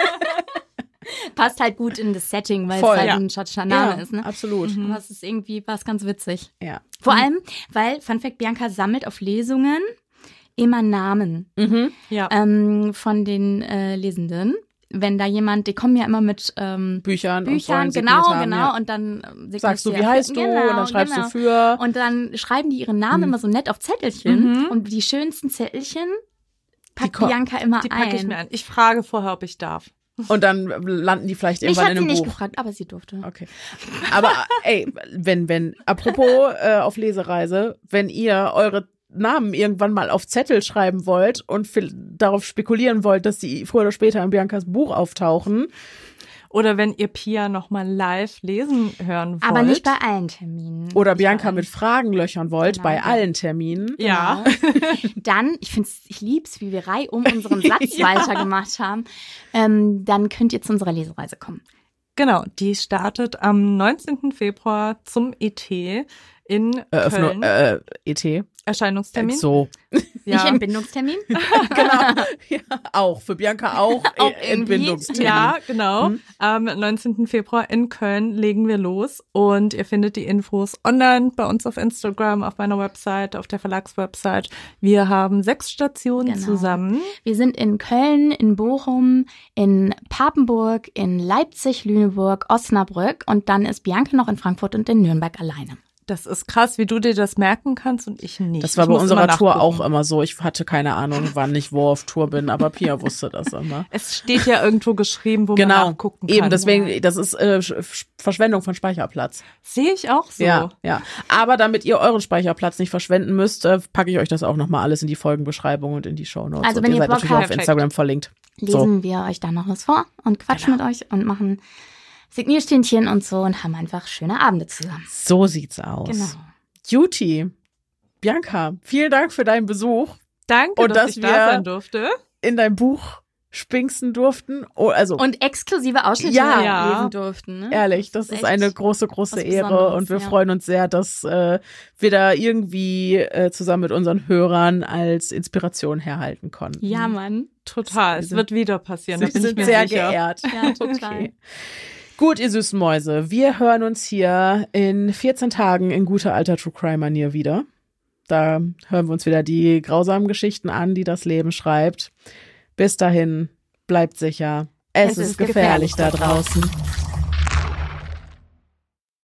Passt halt gut in das Setting, weil Voll, es halt ja. ein schottischer Name ja, ist. Ne? absolut. Aber es ist irgendwie was ganz witzig. Ja. Vor allem, weil, Fun Fact, Bianca sammelt auf Lesungen immer Namen Mhm. Ja. ähm, von den äh, Lesenden. Wenn da jemand, die kommen ja immer mit ähm, Büchern, Büchern, und wollen genau, signiert haben, genau. Ja. Und dann ähm, signiert Sagst du, sie wie ja- heißt du? Genau, und dann schreibst genau. du für. Und dann schreiben die ihren Namen Mhm. immer so nett auf Zettelchen. Mhm. Und die schönsten Zettelchen packt ko- Bianca immer Die ein. packe ich mir ein. Ich frage vorher, ob ich darf. Und dann landen die vielleicht Mich irgendwann hat in sie einem nicht Buch. gefragt, aber sie durfte. Okay. Aber ey, wenn, wenn, apropos äh, auf Lesereise, wenn ihr eure Namen irgendwann mal auf Zettel schreiben wollt und viel, darauf spekulieren wollt, dass die früher oder später in Biancas Buch auftauchen. Oder wenn ihr Pia nochmal live lesen hören wollt. Aber nicht bei allen Terminen. Oder Nicht Bianca bei allen. mit Fragen löchern wollt, Genau, bei ja. allen Terminen. Ja. Dann, ich find's, ich lieb's, wie wir reihum unseren Satz weitergemacht haben. Ähm, dann könnt ihr zu unserer Lesereise kommen. Genau, die startet am neunzehnten Februar zum E T in Eröffnung, Köln. äh, E T. Erscheinungstermin. So. Nicht Ja. Entbindungstermin? Genau. Ja, auch. Für Bianca auch, Auch äh, irgendwie. Entbindungstermin. Ja, genau. Mhm. Am neunzehnten Februar in Köln legen wir los und ihr findet die Infos online bei uns auf Instagram, auf meiner Website, auf der Verlagswebsite. Wir haben sechs Stationen Genau. zusammen. Wir sind in Köln, in Bochum, in Papenburg, in Leipzig, Lüneburg, Osnabrück und dann ist Bianca noch in Frankfurt und in Nürnberg alleine. Das ist krass, wie du dir das merken kannst und ich nicht. Das war Ich bei muss unserer immer Tour nachgucken. auch immer so. Ich hatte keine Ahnung, wann ich wo auf Tour bin, aber Pia wusste das immer. Es steht ja irgendwo geschrieben, wo man Genau, nachgucken kann. eben deswegen, das ist äh, Sch- Verschwendung von Speicherplatz. Sehe ich auch so. Ja, ja. Aber damit ihr euren Speicherplatz nicht verschwenden müsst, äh, packe ich euch das auch nochmal alles in die Folgenbeschreibung und in die Shownotes. Also und wenn ihr seid Bock natürlich habt- auch auf Instagram verlinkt. Lesen wir euch dann noch was vor und quatschen Genau. mit euch und machen Signierstündchen und so und haben einfach schöne Abende zusammen. So sieht's aus. Genau. Juti, Bianca, vielen Dank für deinen Besuch Danke, Und dass, dass ich wir- da sein durfte. in dein Buch spinksen durften. Oh, also Und exklusive Ausschnitte Ja. Ja. lesen durften. Ne? ehrlich, das Das ist ist echt eine große, große was Ehre Besonderes, und wir ja. freuen uns sehr, dass äh, wir da irgendwie äh, zusammen mit unseren Hörern als Inspiration herhalten konnten. Ja, Mann. Total, Sie es sind- wird wieder passieren, da Sie bin ich sind mir sehr sicher. geehrt. Ja, total. Okay. Gut, ihr süßen Mäuse, wir hören uns hier in vierzehn Tagen in guter alter True Crime Manier wieder. Da hören wir uns wieder die grausamen Geschichten an, die das Leben schreibt. Bis dahin, bleibt sicher. Es, ist gefährlich da draußen.